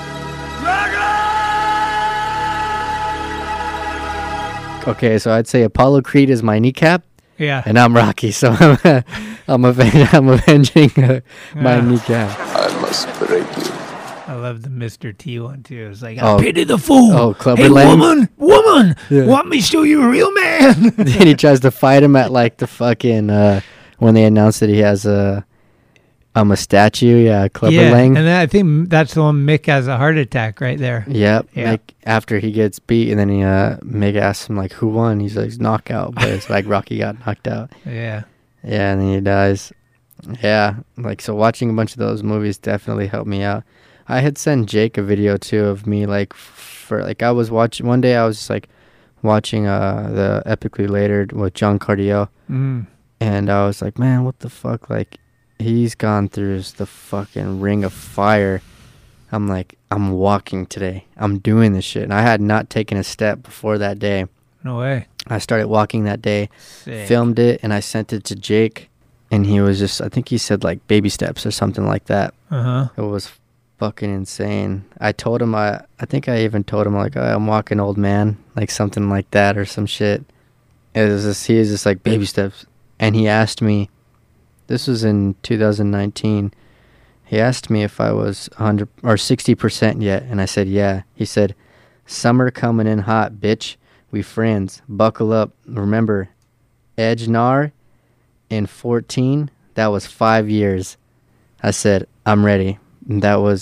Okay, so I'd say Apollo Creed is my kneecap. Yeah. And I'm Rocky, so I'm avenging my kneecap. I must break you. I love the Mr. T one too. It's like, Oh. I pity the fool. Oh, Clubber hey, Lang? woman, Yeah. want me to show you a real man? And he tries to fight him at like the fucking when they announce that he has a statue. Yeah, Clubber yeah, Lang. and then I think that's the one Mick has a heart attack right there. Yep. Yeah. Like after he gets beat, and then he Mick asks him like, "Who won?" He's like, "Knockout," but it's like Rocky got knocked out. Yeah. Yeah, and then he dies. Yeah, like so watching a bunch of those movies definitely helped me out. I had sent Jake a video too of me like for like I was watching one day I was just like watching the Epically Later with John Cardiel, Mm. and I was like, man, what the fuck? Like he's gone through the fucking ring of fire. I'm like, I'm walking today. I'm doing this shit, and I had not taken a step before that day. No way. I started walking that day, Sick. filmed it, and I sent it to Jake, and he was just, I think he said like baby steps or something like that. Uh-huh. It was fucking insane. I told him, I think I even told him like, oh, I'm walking old man, like something like that or some shit. It was just, he was just like baby steps. And he asked me, this was in 2019, he asked me if I was 100 or 60% yet, and I said, yeah. He said, summer coming in hot, bitch. We friends. Buckle up. Remember, Edge Nar in 14, that was 5 years. I said, I'm ready. And that was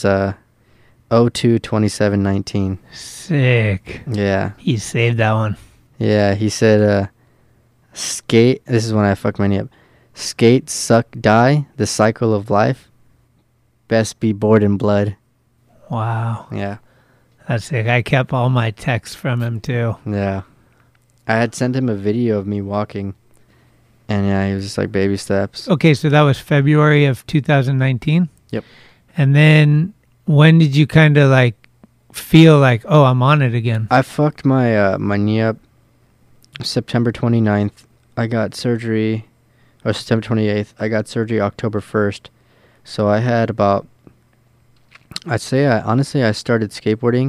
02/27/19. Sick. Yeah. He saved that one. Yeah, he said, skate. This is when I fucked my knee up. Skate, suck, die. The cycle of life. Best be bored in blood. Wow. Yeah. That's sick. I kept all my texts from him too. Yeah. I had sent him a video of me walking. And yeah, he was just like baby steps. Okay, so that was February of 2019? Yep. And then when did you kind of like feel like, oh, I'm on it again? I fucked my my knee up September 29th. I got surgery, or September 28th. I got surgery October 1st. So I had about, I'd say, honestly, I started skateboarding.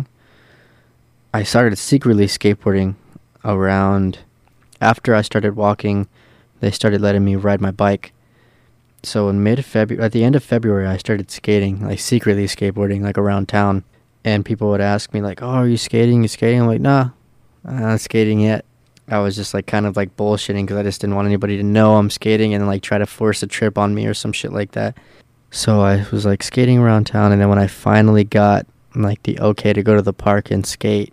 I started secretly skateboarding around, after I started walking, they started letting me ride my bike. So in mid-February, at the end of February, I started skating, like secretly skateboarding, like around town. And people would ask me like, oh, are you skating? You skating? I'm like, nah, I'm not skating yet. I was just like kind of like bullshitting because I just didn't want anybody to know I'm skating and like try to force a trip on me or some shit like that. So I was like skating around town, and then when I finally got like the okay to go to the park and skate,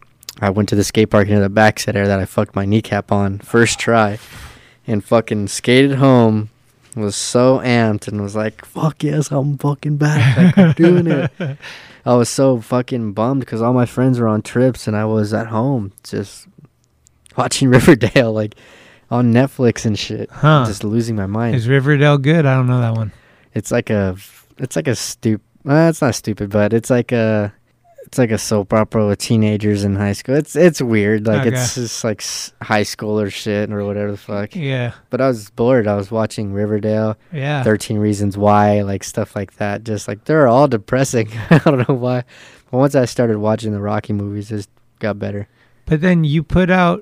I went to the skate park into the backset area that I fucked my kneecap on first try, and fucking skated home. Was so amped and was like, fuck yes, I'm fucking back. Like, I'm doing it. I was so fucking bummed because all my friends were on trips and I was at home just watching Riverdale like on Netflix and shit. Huh. Just losing my mind. Is Riverdale good? I don't know that one. It's like a stupid. It's not stupid, but it's like a soap opera with teenagers in high school. It's weird. Like Okay. it's just like high schooler shit or whatever the fuck. Yeah. But I was bored. I was watching Riverdale, Yeah. 13 Reasons Why, like stuff like that. Just like they're all depressing. I don't know why. But once I started watching the Rocky movies, it just got better. But then did you put out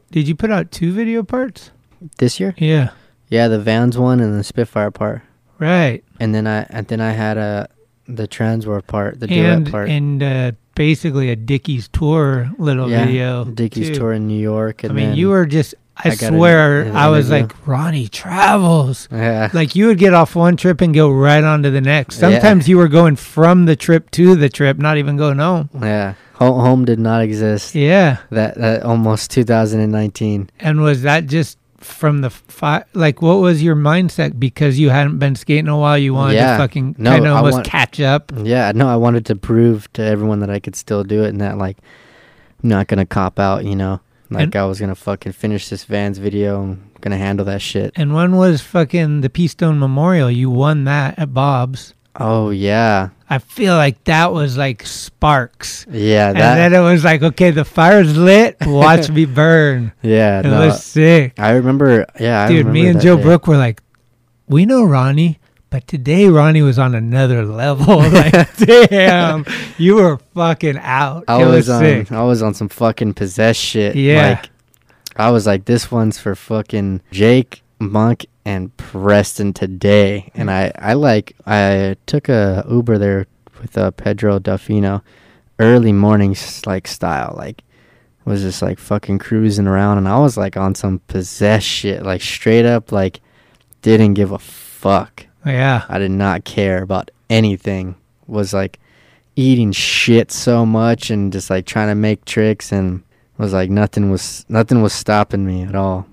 2 video parts? This year? Yeah. Yeah, the Vans one and the Spitfire part. Right. And then I had the Transworld part, the duet part. And basically a Dickies tour little video. Dickies too. tour in New York. And I mean, then you were just, I got swear, an I was interview. like, Ronnie travels. Yeah. Like you would get off one trip and go right on to the next. Yeah. Sometimes you were going from the trip to the trip, not even going home. Yeah. Home did not exist. Yeah. That almost 2019. And was that just from the like what was your mindset because you hadn't been skating a while? You wanted to fucking kind of almost catch up. Yeah, no, I wanted to prove to everyone that I could still do it and that like I'm not gonna cop out, you know. Like I was gonna fucking finish this Vans video and gonna handle that shit. And when was fucking the Peastone Memorial? You won that at Bob's. Oh yeah. I feel like that was like sparks. Yeah, And then it was like, okay, the fire's lit. Watch me burn. Yeah, It was sick. I remember. Yeah, Dude, me and that Joe day. Brook were like, we know Ronnie, but today Ronnie was on another level. Like, damn, you were fucking out. I It was sick. on some fucking possessed shit. Yeah. Like, I was like, this one's for fucking Jake, Monk, and Preston today. And I took a Uber there with Pedro Delfino, early morning like style. Like, was just like fucking cruising around, and I was like on some possessed shit. Like, straight up, like, didn't give a fuck. Yeah. I did not care about anything. Was like eating shit so much and just like trying to make tricks, and was like nothing was stopping me at all.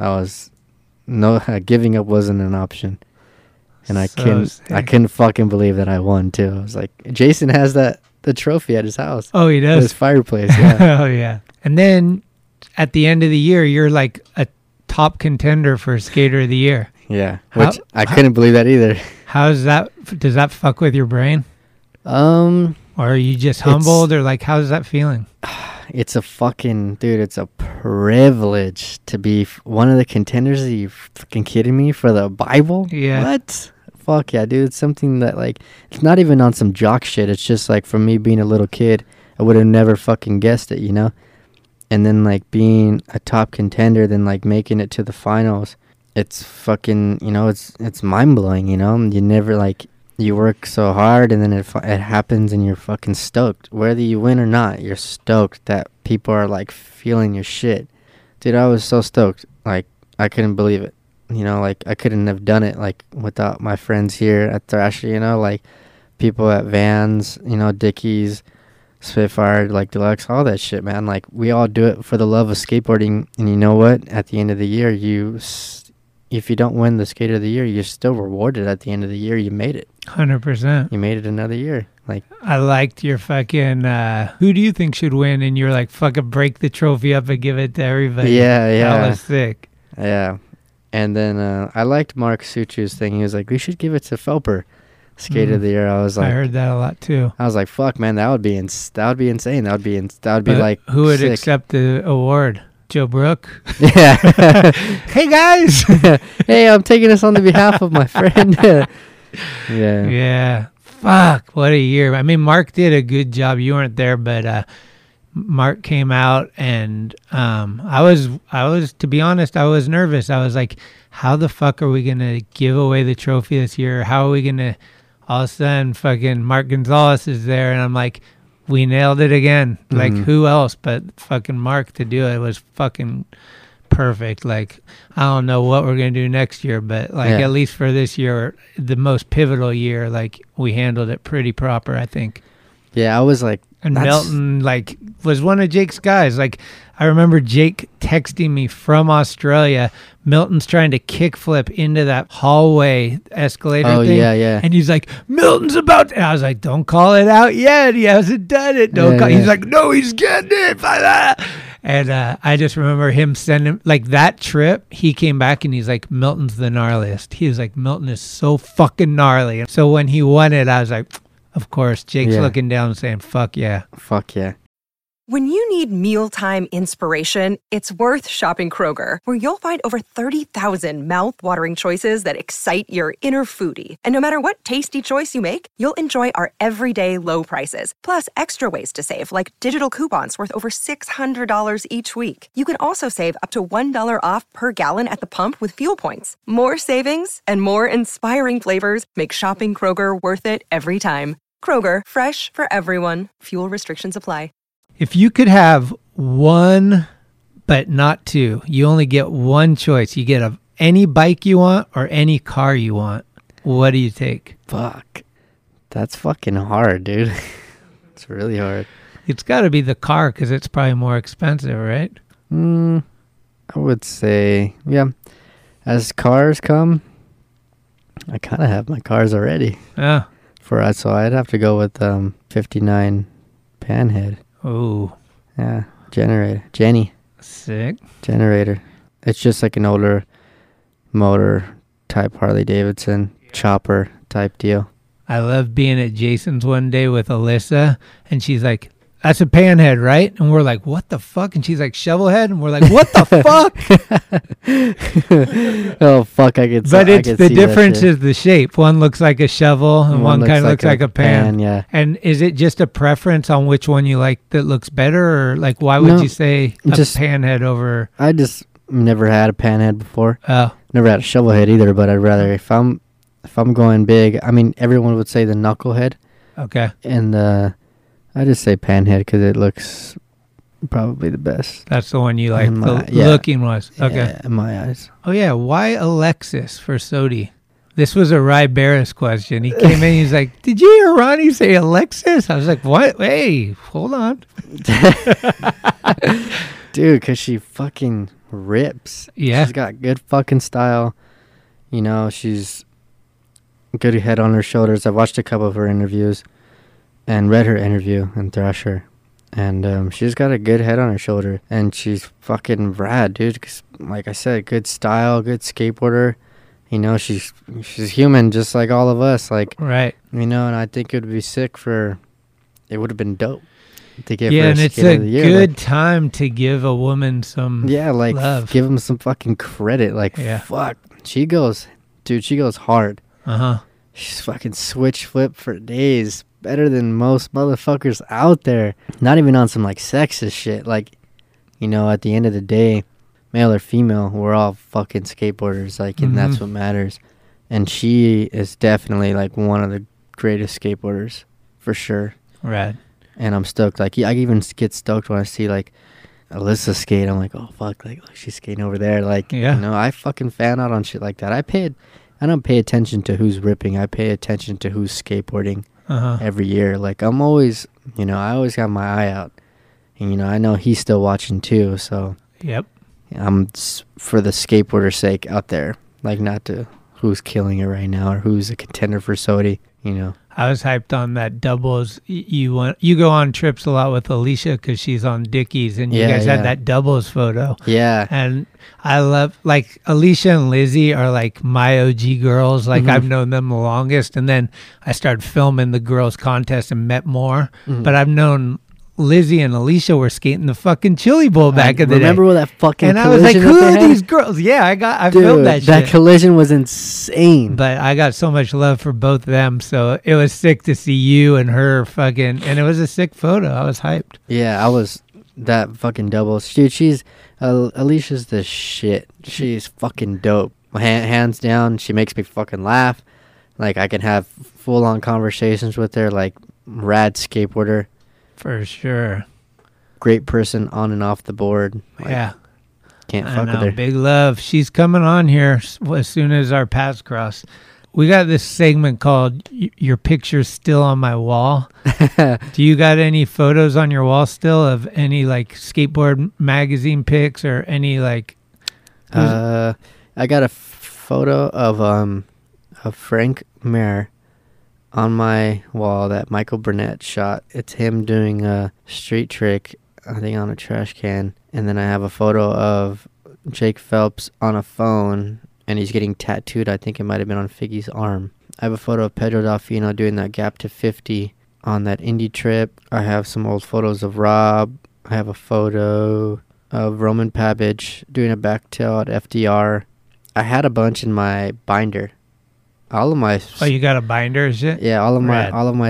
Giving up wasn't an option. And I couldn't fucking believe that I won too. I was like, Jason has the trophy at his house. Oh, he At does? his fireplace, yeah. Oh, yeah. And then at the end of the year, you're like a top contender for Skater of the Year. Yeah. Which I couldn't believe that either. How's that? Does that fuck with your brain? Or are you just humbled, or like, how's that feeling? It's a fucking, dude, it's a privilege to be one of the contenders. Are you fucking kidding me? For the Bible? Yeah. What? Fuck yeah, dude. It's something that, like, it's not even on some jock shit. It's just like, from me being a little kid, I would have never fucking guessed it, you know? And then, like, being a top contender, then, like, making it to the finals. It's fucking, you know, it's mind-blowing, you know? You never, like, you work so hard, and then it happens, and you're fucking stoked. Whether you win or not, you're stoked that people are, like, feeling your shit. Dude, I was so stoked. Like, I couldn't believe it. You know, like, I couldn't have done it, like, without my friends here at Thrasher, you know? Like, people at Vans, you know, Dickies, Spitfire, like, Deluxe, all that shit, man. Like, we all do it for the love of skateboarding, and you know what? At the end of the year, if you don't win the Skater of the Year, you're still rewarded at the end of the year. You made it. 100%. You made it another year. Like, I liked your fucking, who do you think should win? And you're like, fucking break the trophy up and give it to everybody. Yeah. That was sick. Yeah. And then I liked Mark Suchu's thing. He was like, we should give it to Felper, Skater of the Year. I was like, I heard that a lot too. I was like, fuck, man, that would be insane. That would be like, who would sick. accept the award? Joe Brook? Yeah. Hey, guys. Hey, I'm taking this on the behalf of my friend. Yeah. Yeah. Fuck, what a year. I mean, Mark did a good job. You weren't there, but Mark came out, and I was, to be honest, I was nervous. I was like, how the fuck are we going to give away the trophy this year? How are we going to, all of a sudden, fucking Mark Gonzalez is there, and I'm like, we nailed it again. Like, who else but fucking Mark to do it? It was fucking perfect. Like, I don't know what we're going to do next year, but like, at least for this year, the most pivotal year, like, we handled it pretty proper, I think. Yeah, I was like, and Milton, like, was one of Jake's guys. Like, I remember Jake texting me from Australia. Milton's trying to kickflip into that hallway escalator thing. Oh, yeah. And he's like, Milton's about to... And I was like, don't call it out yet. He hasn't done it. He's like, no, he's getting it. And I just remember him sending... Like, that trip, he came back and he's like, Milton's the gnarliest. He was like, Milton is so fucking gnarly. So when he won it, I was like... Of course, Jake's looking down and saying, fuck yeah. Fuck yeah. When you need mealtime inspiration, it's worth shopping Kroger, where you'll find over 30,000 mouth-watering choices that excite your inner foodie. And no matter what tasty choice you make, you'll enjoy our everyday low prices, plus extra ways to save, like digital coupons worth over $600 each week. You can also save up to $1 off per gallon at the pump with fuel points. More savings and more inspiring flavors make shopping Kroger worth it every time. Kroger, fresh for everyone. Fuel restrictions apply. If you could have one, but not two, you only get one choice. You get any bike you want or any car you want. What do you take? Fuck. That's fucking hard, dude. It's really hard. It's got to be the car because it's probably more expensive, right? I would say, yeah. As cars come, I kind of have my cars already. Yeah. So I'd have to go with 59 Panhead. Oh. Yeah. Generator. Jenny. Sick. Generator. It's just like an older motor type Harley Davidson chopper type deal. I love being at Jason's one day with Alyssa, and she's like, "That's a panhead, right?" And we're like, "What the fuck?" And she's like, "Shovelhead," and we're like, "What the fuck?" Oh fuck! I could. But I it's could the see that difference shit. is the shape. One looks like a shovel, and one kind of looks like a pan. Yeah. And is it just a preference on which one you like that looks better, or like why would No, you say a just- panhead over? I just never had a panhead before. Oh, Never had a shovelhead either. But I'd rather if I'm going big. I mean, everyone would say the knucklehead, okay. and I just say panhead because it looks probably the best. That's the one you like. In The my- yeah. looking was okay. Yeah, in my eyes. Oh yeah, why Alexis for Sodi? This was a Ry Barris question. He came in, he's like, "Did you hear Ronnie say Alexis?" I was like, "What? Hey, hold on." Dude, because she fucking rips. Yeah. She's got good fucking style. You know, she's good head on her shoulders. I've watched a couple of her interviews and read her interview in Thrasher. And she's got a good head on her shoulder. And she's fucking rad, dude. 'Cause, like I said, good style, good skateboarder. You know, she's human just like all of us. Like, Right. you know, and I think it would be sick for... It would have been dope to give her Yeah, and it's Skater a of the Year. good Like, time to give a woman some yeah, like, love. give him some fucking credit. Like, Yeah. fuck. She goes hard. Uh-huh. She's fucking switch flip for days. Better than most motherfuckers out there. Not even on some, like, sexist shit. Like, you know, at the end of the day, male or female, we're all fucking skateboarders. Like, and that's what matters. And she is definitely, like, one of the greatest skateboarders. For sure. Rad. And I'm stoked. Like, I even get stoked when I see, like, Alyssa skate. I'm like, oh, fuck. Like, she's skating over there. Like, Yeah. you know, I fucking fan out on shit like that. I don't pay attention to who's ripping. I pay attention to who's skateboarding Uh-huh. every year. Like, I'm always, you know, I always got my eye out. And, you know, I know he's still watching too. So Yep. I'm, for the skateboarder's sake, out there. Like, not to who's killing it right now or who's a contender for Sodi, you know. I was hyped on that doubles. You go on trips a lot with Alicia because she's on Dickies, and you Yeah, guys yeah. had that doubles photo. Yeah. And I love, like, Alicia and Lizzie are like my OG girls. Like, I've known them the longest. And then I started filming the girls' contest and met more. But I've known Lizzie and Alicia were skating the fucking Chili Bowl back in the day. Remember that fucking And I was like, collision who that they are had? these girls? Yeah, I Dude, filmed that shit. that collision was insane. But I got so much love for both of them. So it was sick to see you and her fucking, and it was a sick photo. I was hyped. Yeah, I was that fucking doubles. Dude, she's Alicia's the shit. She's fucking dope. Hands down, she makes me fucking laugh. Like, I can have full on conversations with her. Like, rad skateboarder, For sure. great person on and off the board. Like, Yeah. can't I fuck know, with her. big love. She's coming on here as soon as our paths cross. We got this segment called "Your Picture's Still on My Wall." Do you got any photos on your wall still of any like skateboard magazine pics or any like? I got a photo of Frank Mayer on my wall that Michael Burnett shot. It's him doing a street trick, I think, on a trash can. And then I have a photo of Jake Phelps on a phone, and he's getting tattooed. I think it might have been on Figgy's arm. I have a photo of Pedro Delfino doing that gap to 50 on that indie trip. I have some old photos of Rob. I have a photo of Roman Pabbage doing a backtail at FDR. I had a bunch in my binder. All of my Oh, you got a binder, is it? yeah, all of Rad.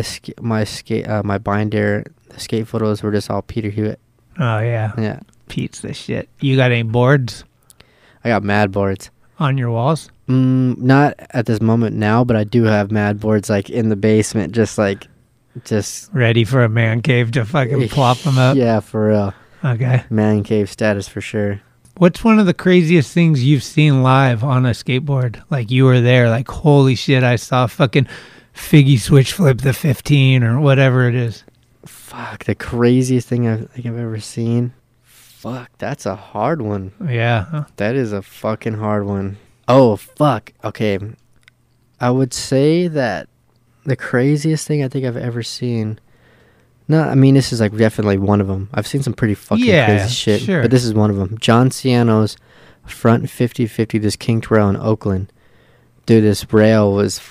my binder, the skate photos were just all Peter Hewitt. Oh yeah, Yeah, Pete's the shit. You got any boards I got mad boards. on your walls? Not at this moment now, but I do have mad boards like in the basement, just Ready for a man cave to fucking plop them up? Yeah, for real. Okay. Man cave status for sure. What's one of the craziest things you've seen live on a skateboard? Like you were there, like holy shit, I saw fucking Figgy switch flip the 15 or whatever it is. Fuck, the craziest thing I've ever seen. Fuck, that's a hard one. Yeah. That is a fucking hard one. Oh, fuck. Okay. I would say that the craziest thing I think I've ever seen. No, I mean, this is like definitely one of them. I've seen some pretty fucking crazy shit. sure. But this is one of them. John Ciano's front 50-50, this kinked rail in Oakland. Dude, this rail was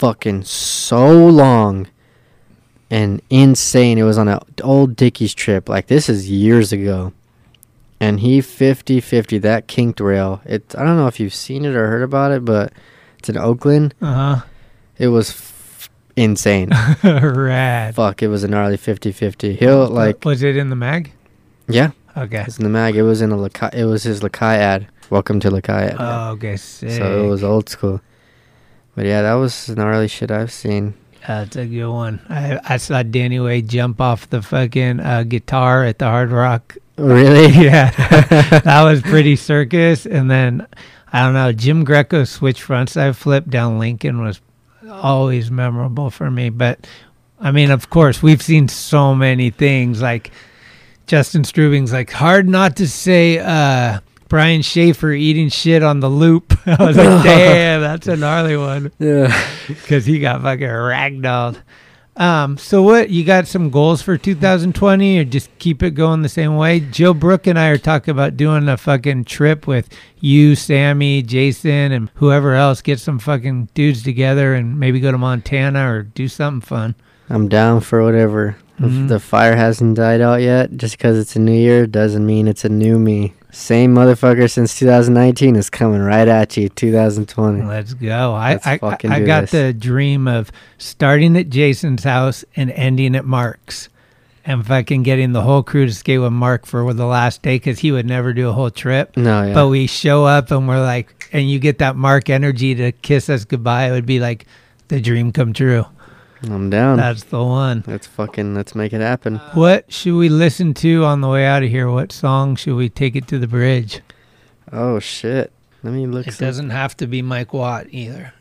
fucking so long and insane. It was on an old Dickies trip. Like, this is years ago. And he 50-50, that kinked rail. I don't know if you've seen it or heard about it, but it's in Oakland. Uh-huh. It was insane. Rad. Fuck, it was a gnarly 50-50. He'll, like... Was it in the mag? Yeah. Okay. It was in the mag. It was in it was his Lakai ad. Welcome to Lakai ad. Oh, okay, sick. So it was old school. But yeah, that was gnarly shit I've seen. That's a good one. I saw Danny Way jump off the fucking guitar at the Hard Rock. Really? Yeah. That was pretty circus. And then, I don't know, Jim Greco's switch frontside flip down Lincoln was always memorable for me. But, I mean, of course, we've seen so many things. Like, Justin Strubing's like, hard not to say Brian Schaefer eating shit on the loop. I was like, damn, that's a gnarly one. Yeah. Because he got fucking ragdolled. So what, you got some goals for 2020 or just keep it going the same way? Joe Brook and I are talking about doing a fucking trip with you, Sammy, Jason, and whoever else. Get some fucking dudes together and maybe go to Montana or do something fun. I'm down for whatever. If the fire hasn't died out yet, just because it's a new year doesn't mean it's a new me. Same motherfucker since 2019 is coming right at you, 2020. Let's go. I fucking do got this. the dream of starting at Jason's house and ending at Mark's. And fucking getting the whole crew to skate with Mark for the last day because he would never do a whole trip. No, yeah. But we show up and we're like, and you get that Mark energy to kiss us goodbye. It would be like the dream come true. I'm down. That's the one. Let's make it happen. What should we listen to on the way out of here? What song should we take it to the bridge? Oh, shit. Let me look. It doesn't have to be Mike Watt either.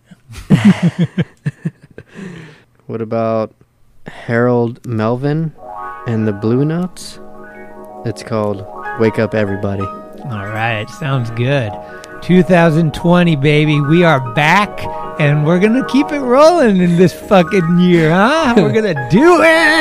What about Harold Melvin and the Blue Notes? It's called Wake Up Everybody. All right. Sounds good. 2020, baby. We are back, and we're going to keep it rolling in this fucking year, huh? We're going to do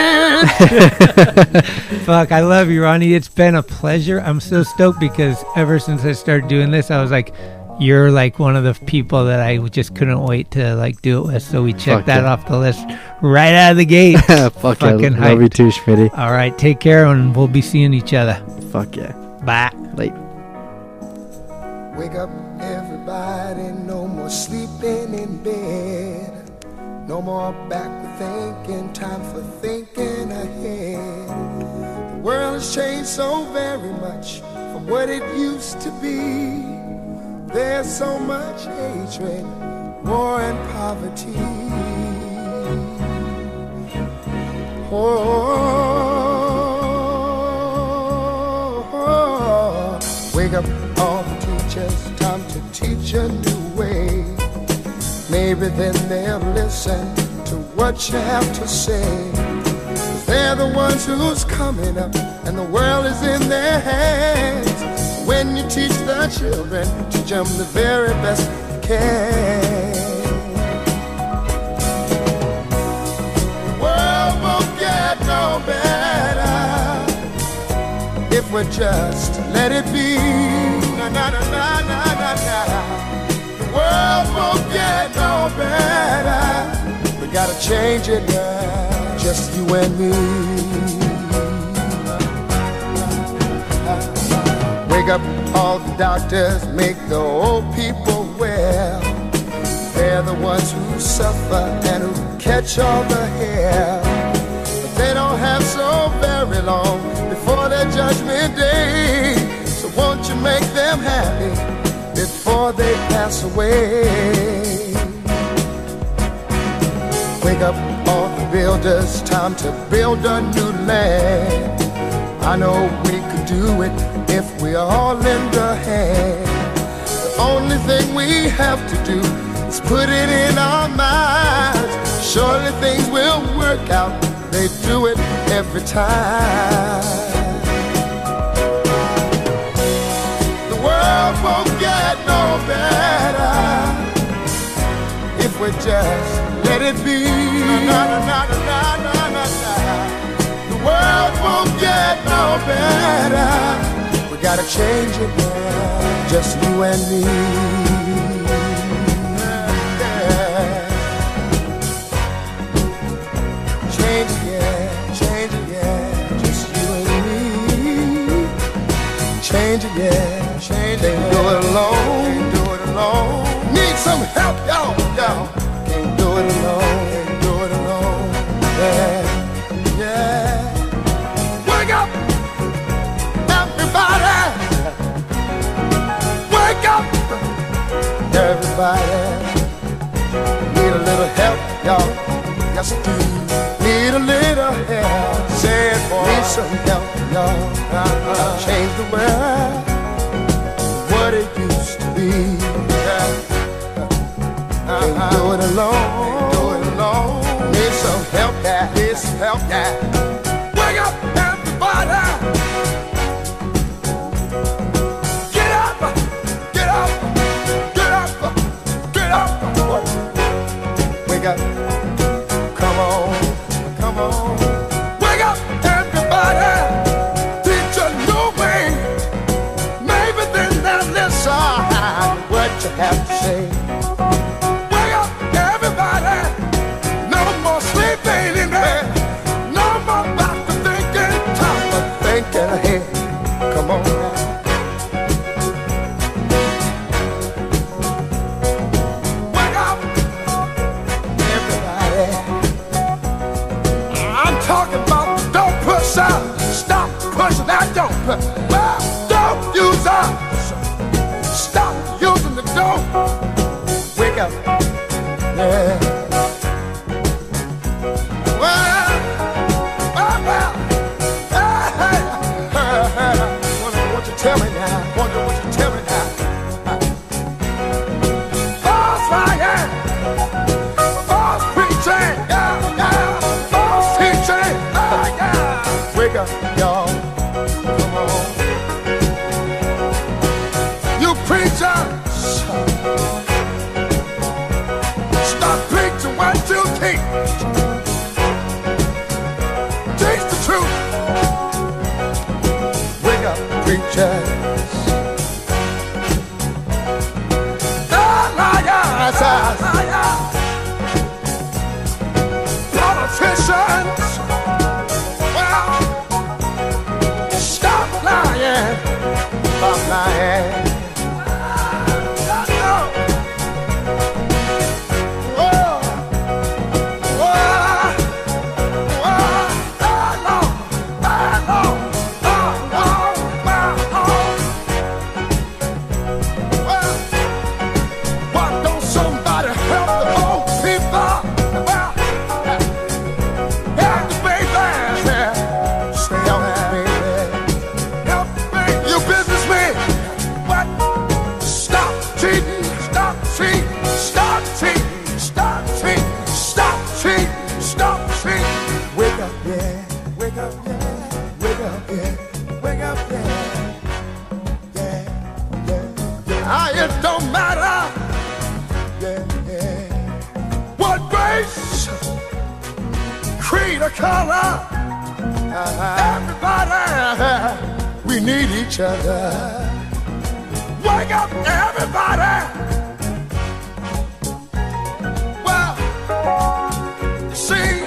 it. Fuck, I love you, Ronnie. It's been a pleasure. I'm so stoked because ever since I started doing this, I was like, you're like one of the people that I just couldn't wait to like do it with. So we checked that off the list right out of the gate. Fuck yeah. Love you too, Schmitty. All right. Take care, and we'll be seeing each other. Fuck yeah. Bye. Late. Wake up, everybody, no more sleeping in bed. No more backward thinking, time for thinking ahead. The world has changed so very much from what it used to be. There's so much hatred, war and poverty. Wake up all the teachers, time to teach a new way. Maybe then they'll listen to what you have to say. 'Cause they're the ones who's coming up and the world is in their hands. When you teach the children, teach them the very best you can. The world won't get no better if we just let it be. Na, na, na, na, na, na, na. The world won't get no better. We gotta change it now, just you and me. Wake up all the doctors, make the old people well. They're the ones who suffer and who catch all the hair. But they don't have so very long before their judgment day. So won't you make them happy before they pass away? Wake up all the builders, time to build a new land. I know we could do it if we all lend a hand. The only thing we have to do is put it in our minds. Surely things will work out, they do it every time. The world won't get no better if we just let it be. Na, na, na, na, na, na, na, na. The world won't get no better. We gotta change it now, just you and me. Yeah. yeah. Can't do it alone. Can't do it alone. Need some help, y'all. Can't do it alone. Can't do it alone. Yeah. Wake up, everybody. Wake up, everybody. Need a little help, y'all. Yes, I do. Need a little help. Say it, boy. Need some help, y'all. Change the world, what it used to be. Can't do it alone. Can't do it alone. Need some help, yeah. Need some help, yeah. Wake up, everybody. Get up, get up, get up, get up. Wake up. Come on. Wake up, everybody. Teach a new way. Maybe then they'll listen what you have to say. Wake up, everybody. No more sleeping in bed. No more back to thinking. Time for thinking ahead. Come on now. Wake up, everybody. I'm talking about don't push up. Stop pushing that don't push. Well, don't use up. Stop using the don't. Wake up. Yeah. Well. Wonder what you tell me now. Wonder what you tell me now. False lying. False preaching. Yeah. False teaching. Yeah. Wake up, y'all. Come on. You preachers. Stop preaching what you teach. Teach the truth. Wake up, preachers. Liars. Politicians. Well, stop lying. Stop lying. It don't matter what race, creed, or color. Everybody, we need each other. Wake up, everybody. Well, you see,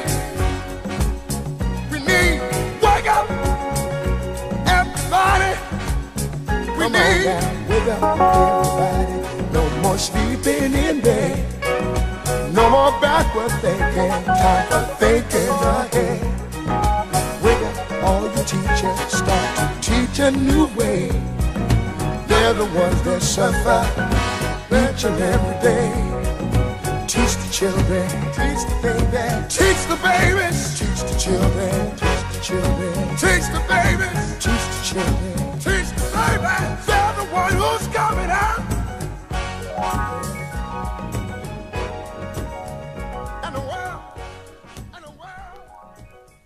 we need wake up, everybody. We need. Wake up, everybody. No more sleeping in bed. No more backward thinking. Time for thinking ahead. Wake up, all you teachers. Start to teach a new way. They're the ones that suffer each and every day. Teach the children. Teach the babies. Teach the babies. Teach the children. Teach the children. Teach the babies. Teach the children. Teach the babies. They're the one who's coming out. And the world. And the world.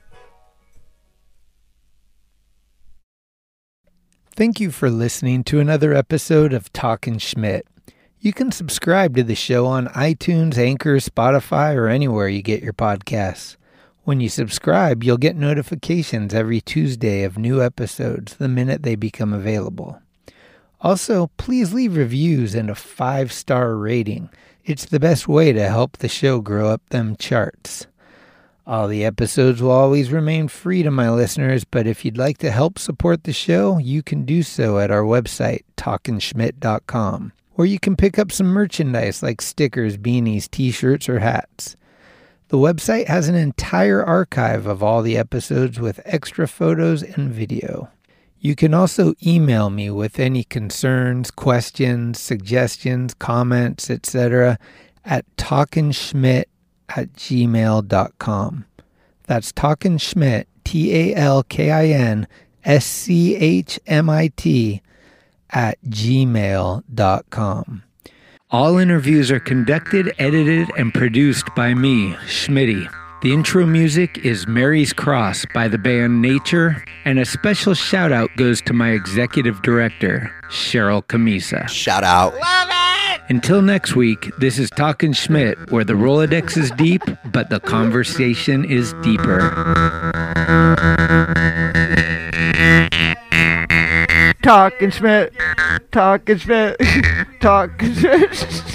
Thank you for listening to another episode of Talkin' Schmidt. You can subscribe to the show on iTunes, Anchor, Spotify, or anywhere you get your podcasts. When you subscribe, you'll get notifications every Tuesday of new episodes the minute they become available. Also, please leave reviews and a 5-star rating. It's the best way to help the show grow up them charts. All the episodes will always remain free to my listeners, but if you'd like to help support the show, you can do so at our website, talkinschmidt.com, where you can pick up some merchandise like stickers, beanies, t-shirts, or hats. The website has an entire archive of all the episodes with extra photos and video. You can also email me with any concerns, questions, suggestions, comments, etc. at talkinschmidt@gmail.com. That's talkinschmidt, TALKINSCHMIT @gmail.com. All interviews are conducted, edited, and produced by me, Schmitty. The intro music is Mary's Cross by the band Nature, and a special shout out goes to my executive director, Cheryl Camisa. Shout out. Love it! Until next week, this is Talkin' Schmidt, where the Rolodex is deep, but the conversation is deeper. Talkin' Schmidt, Talkin' Schmidt, Talkin' Schmidt.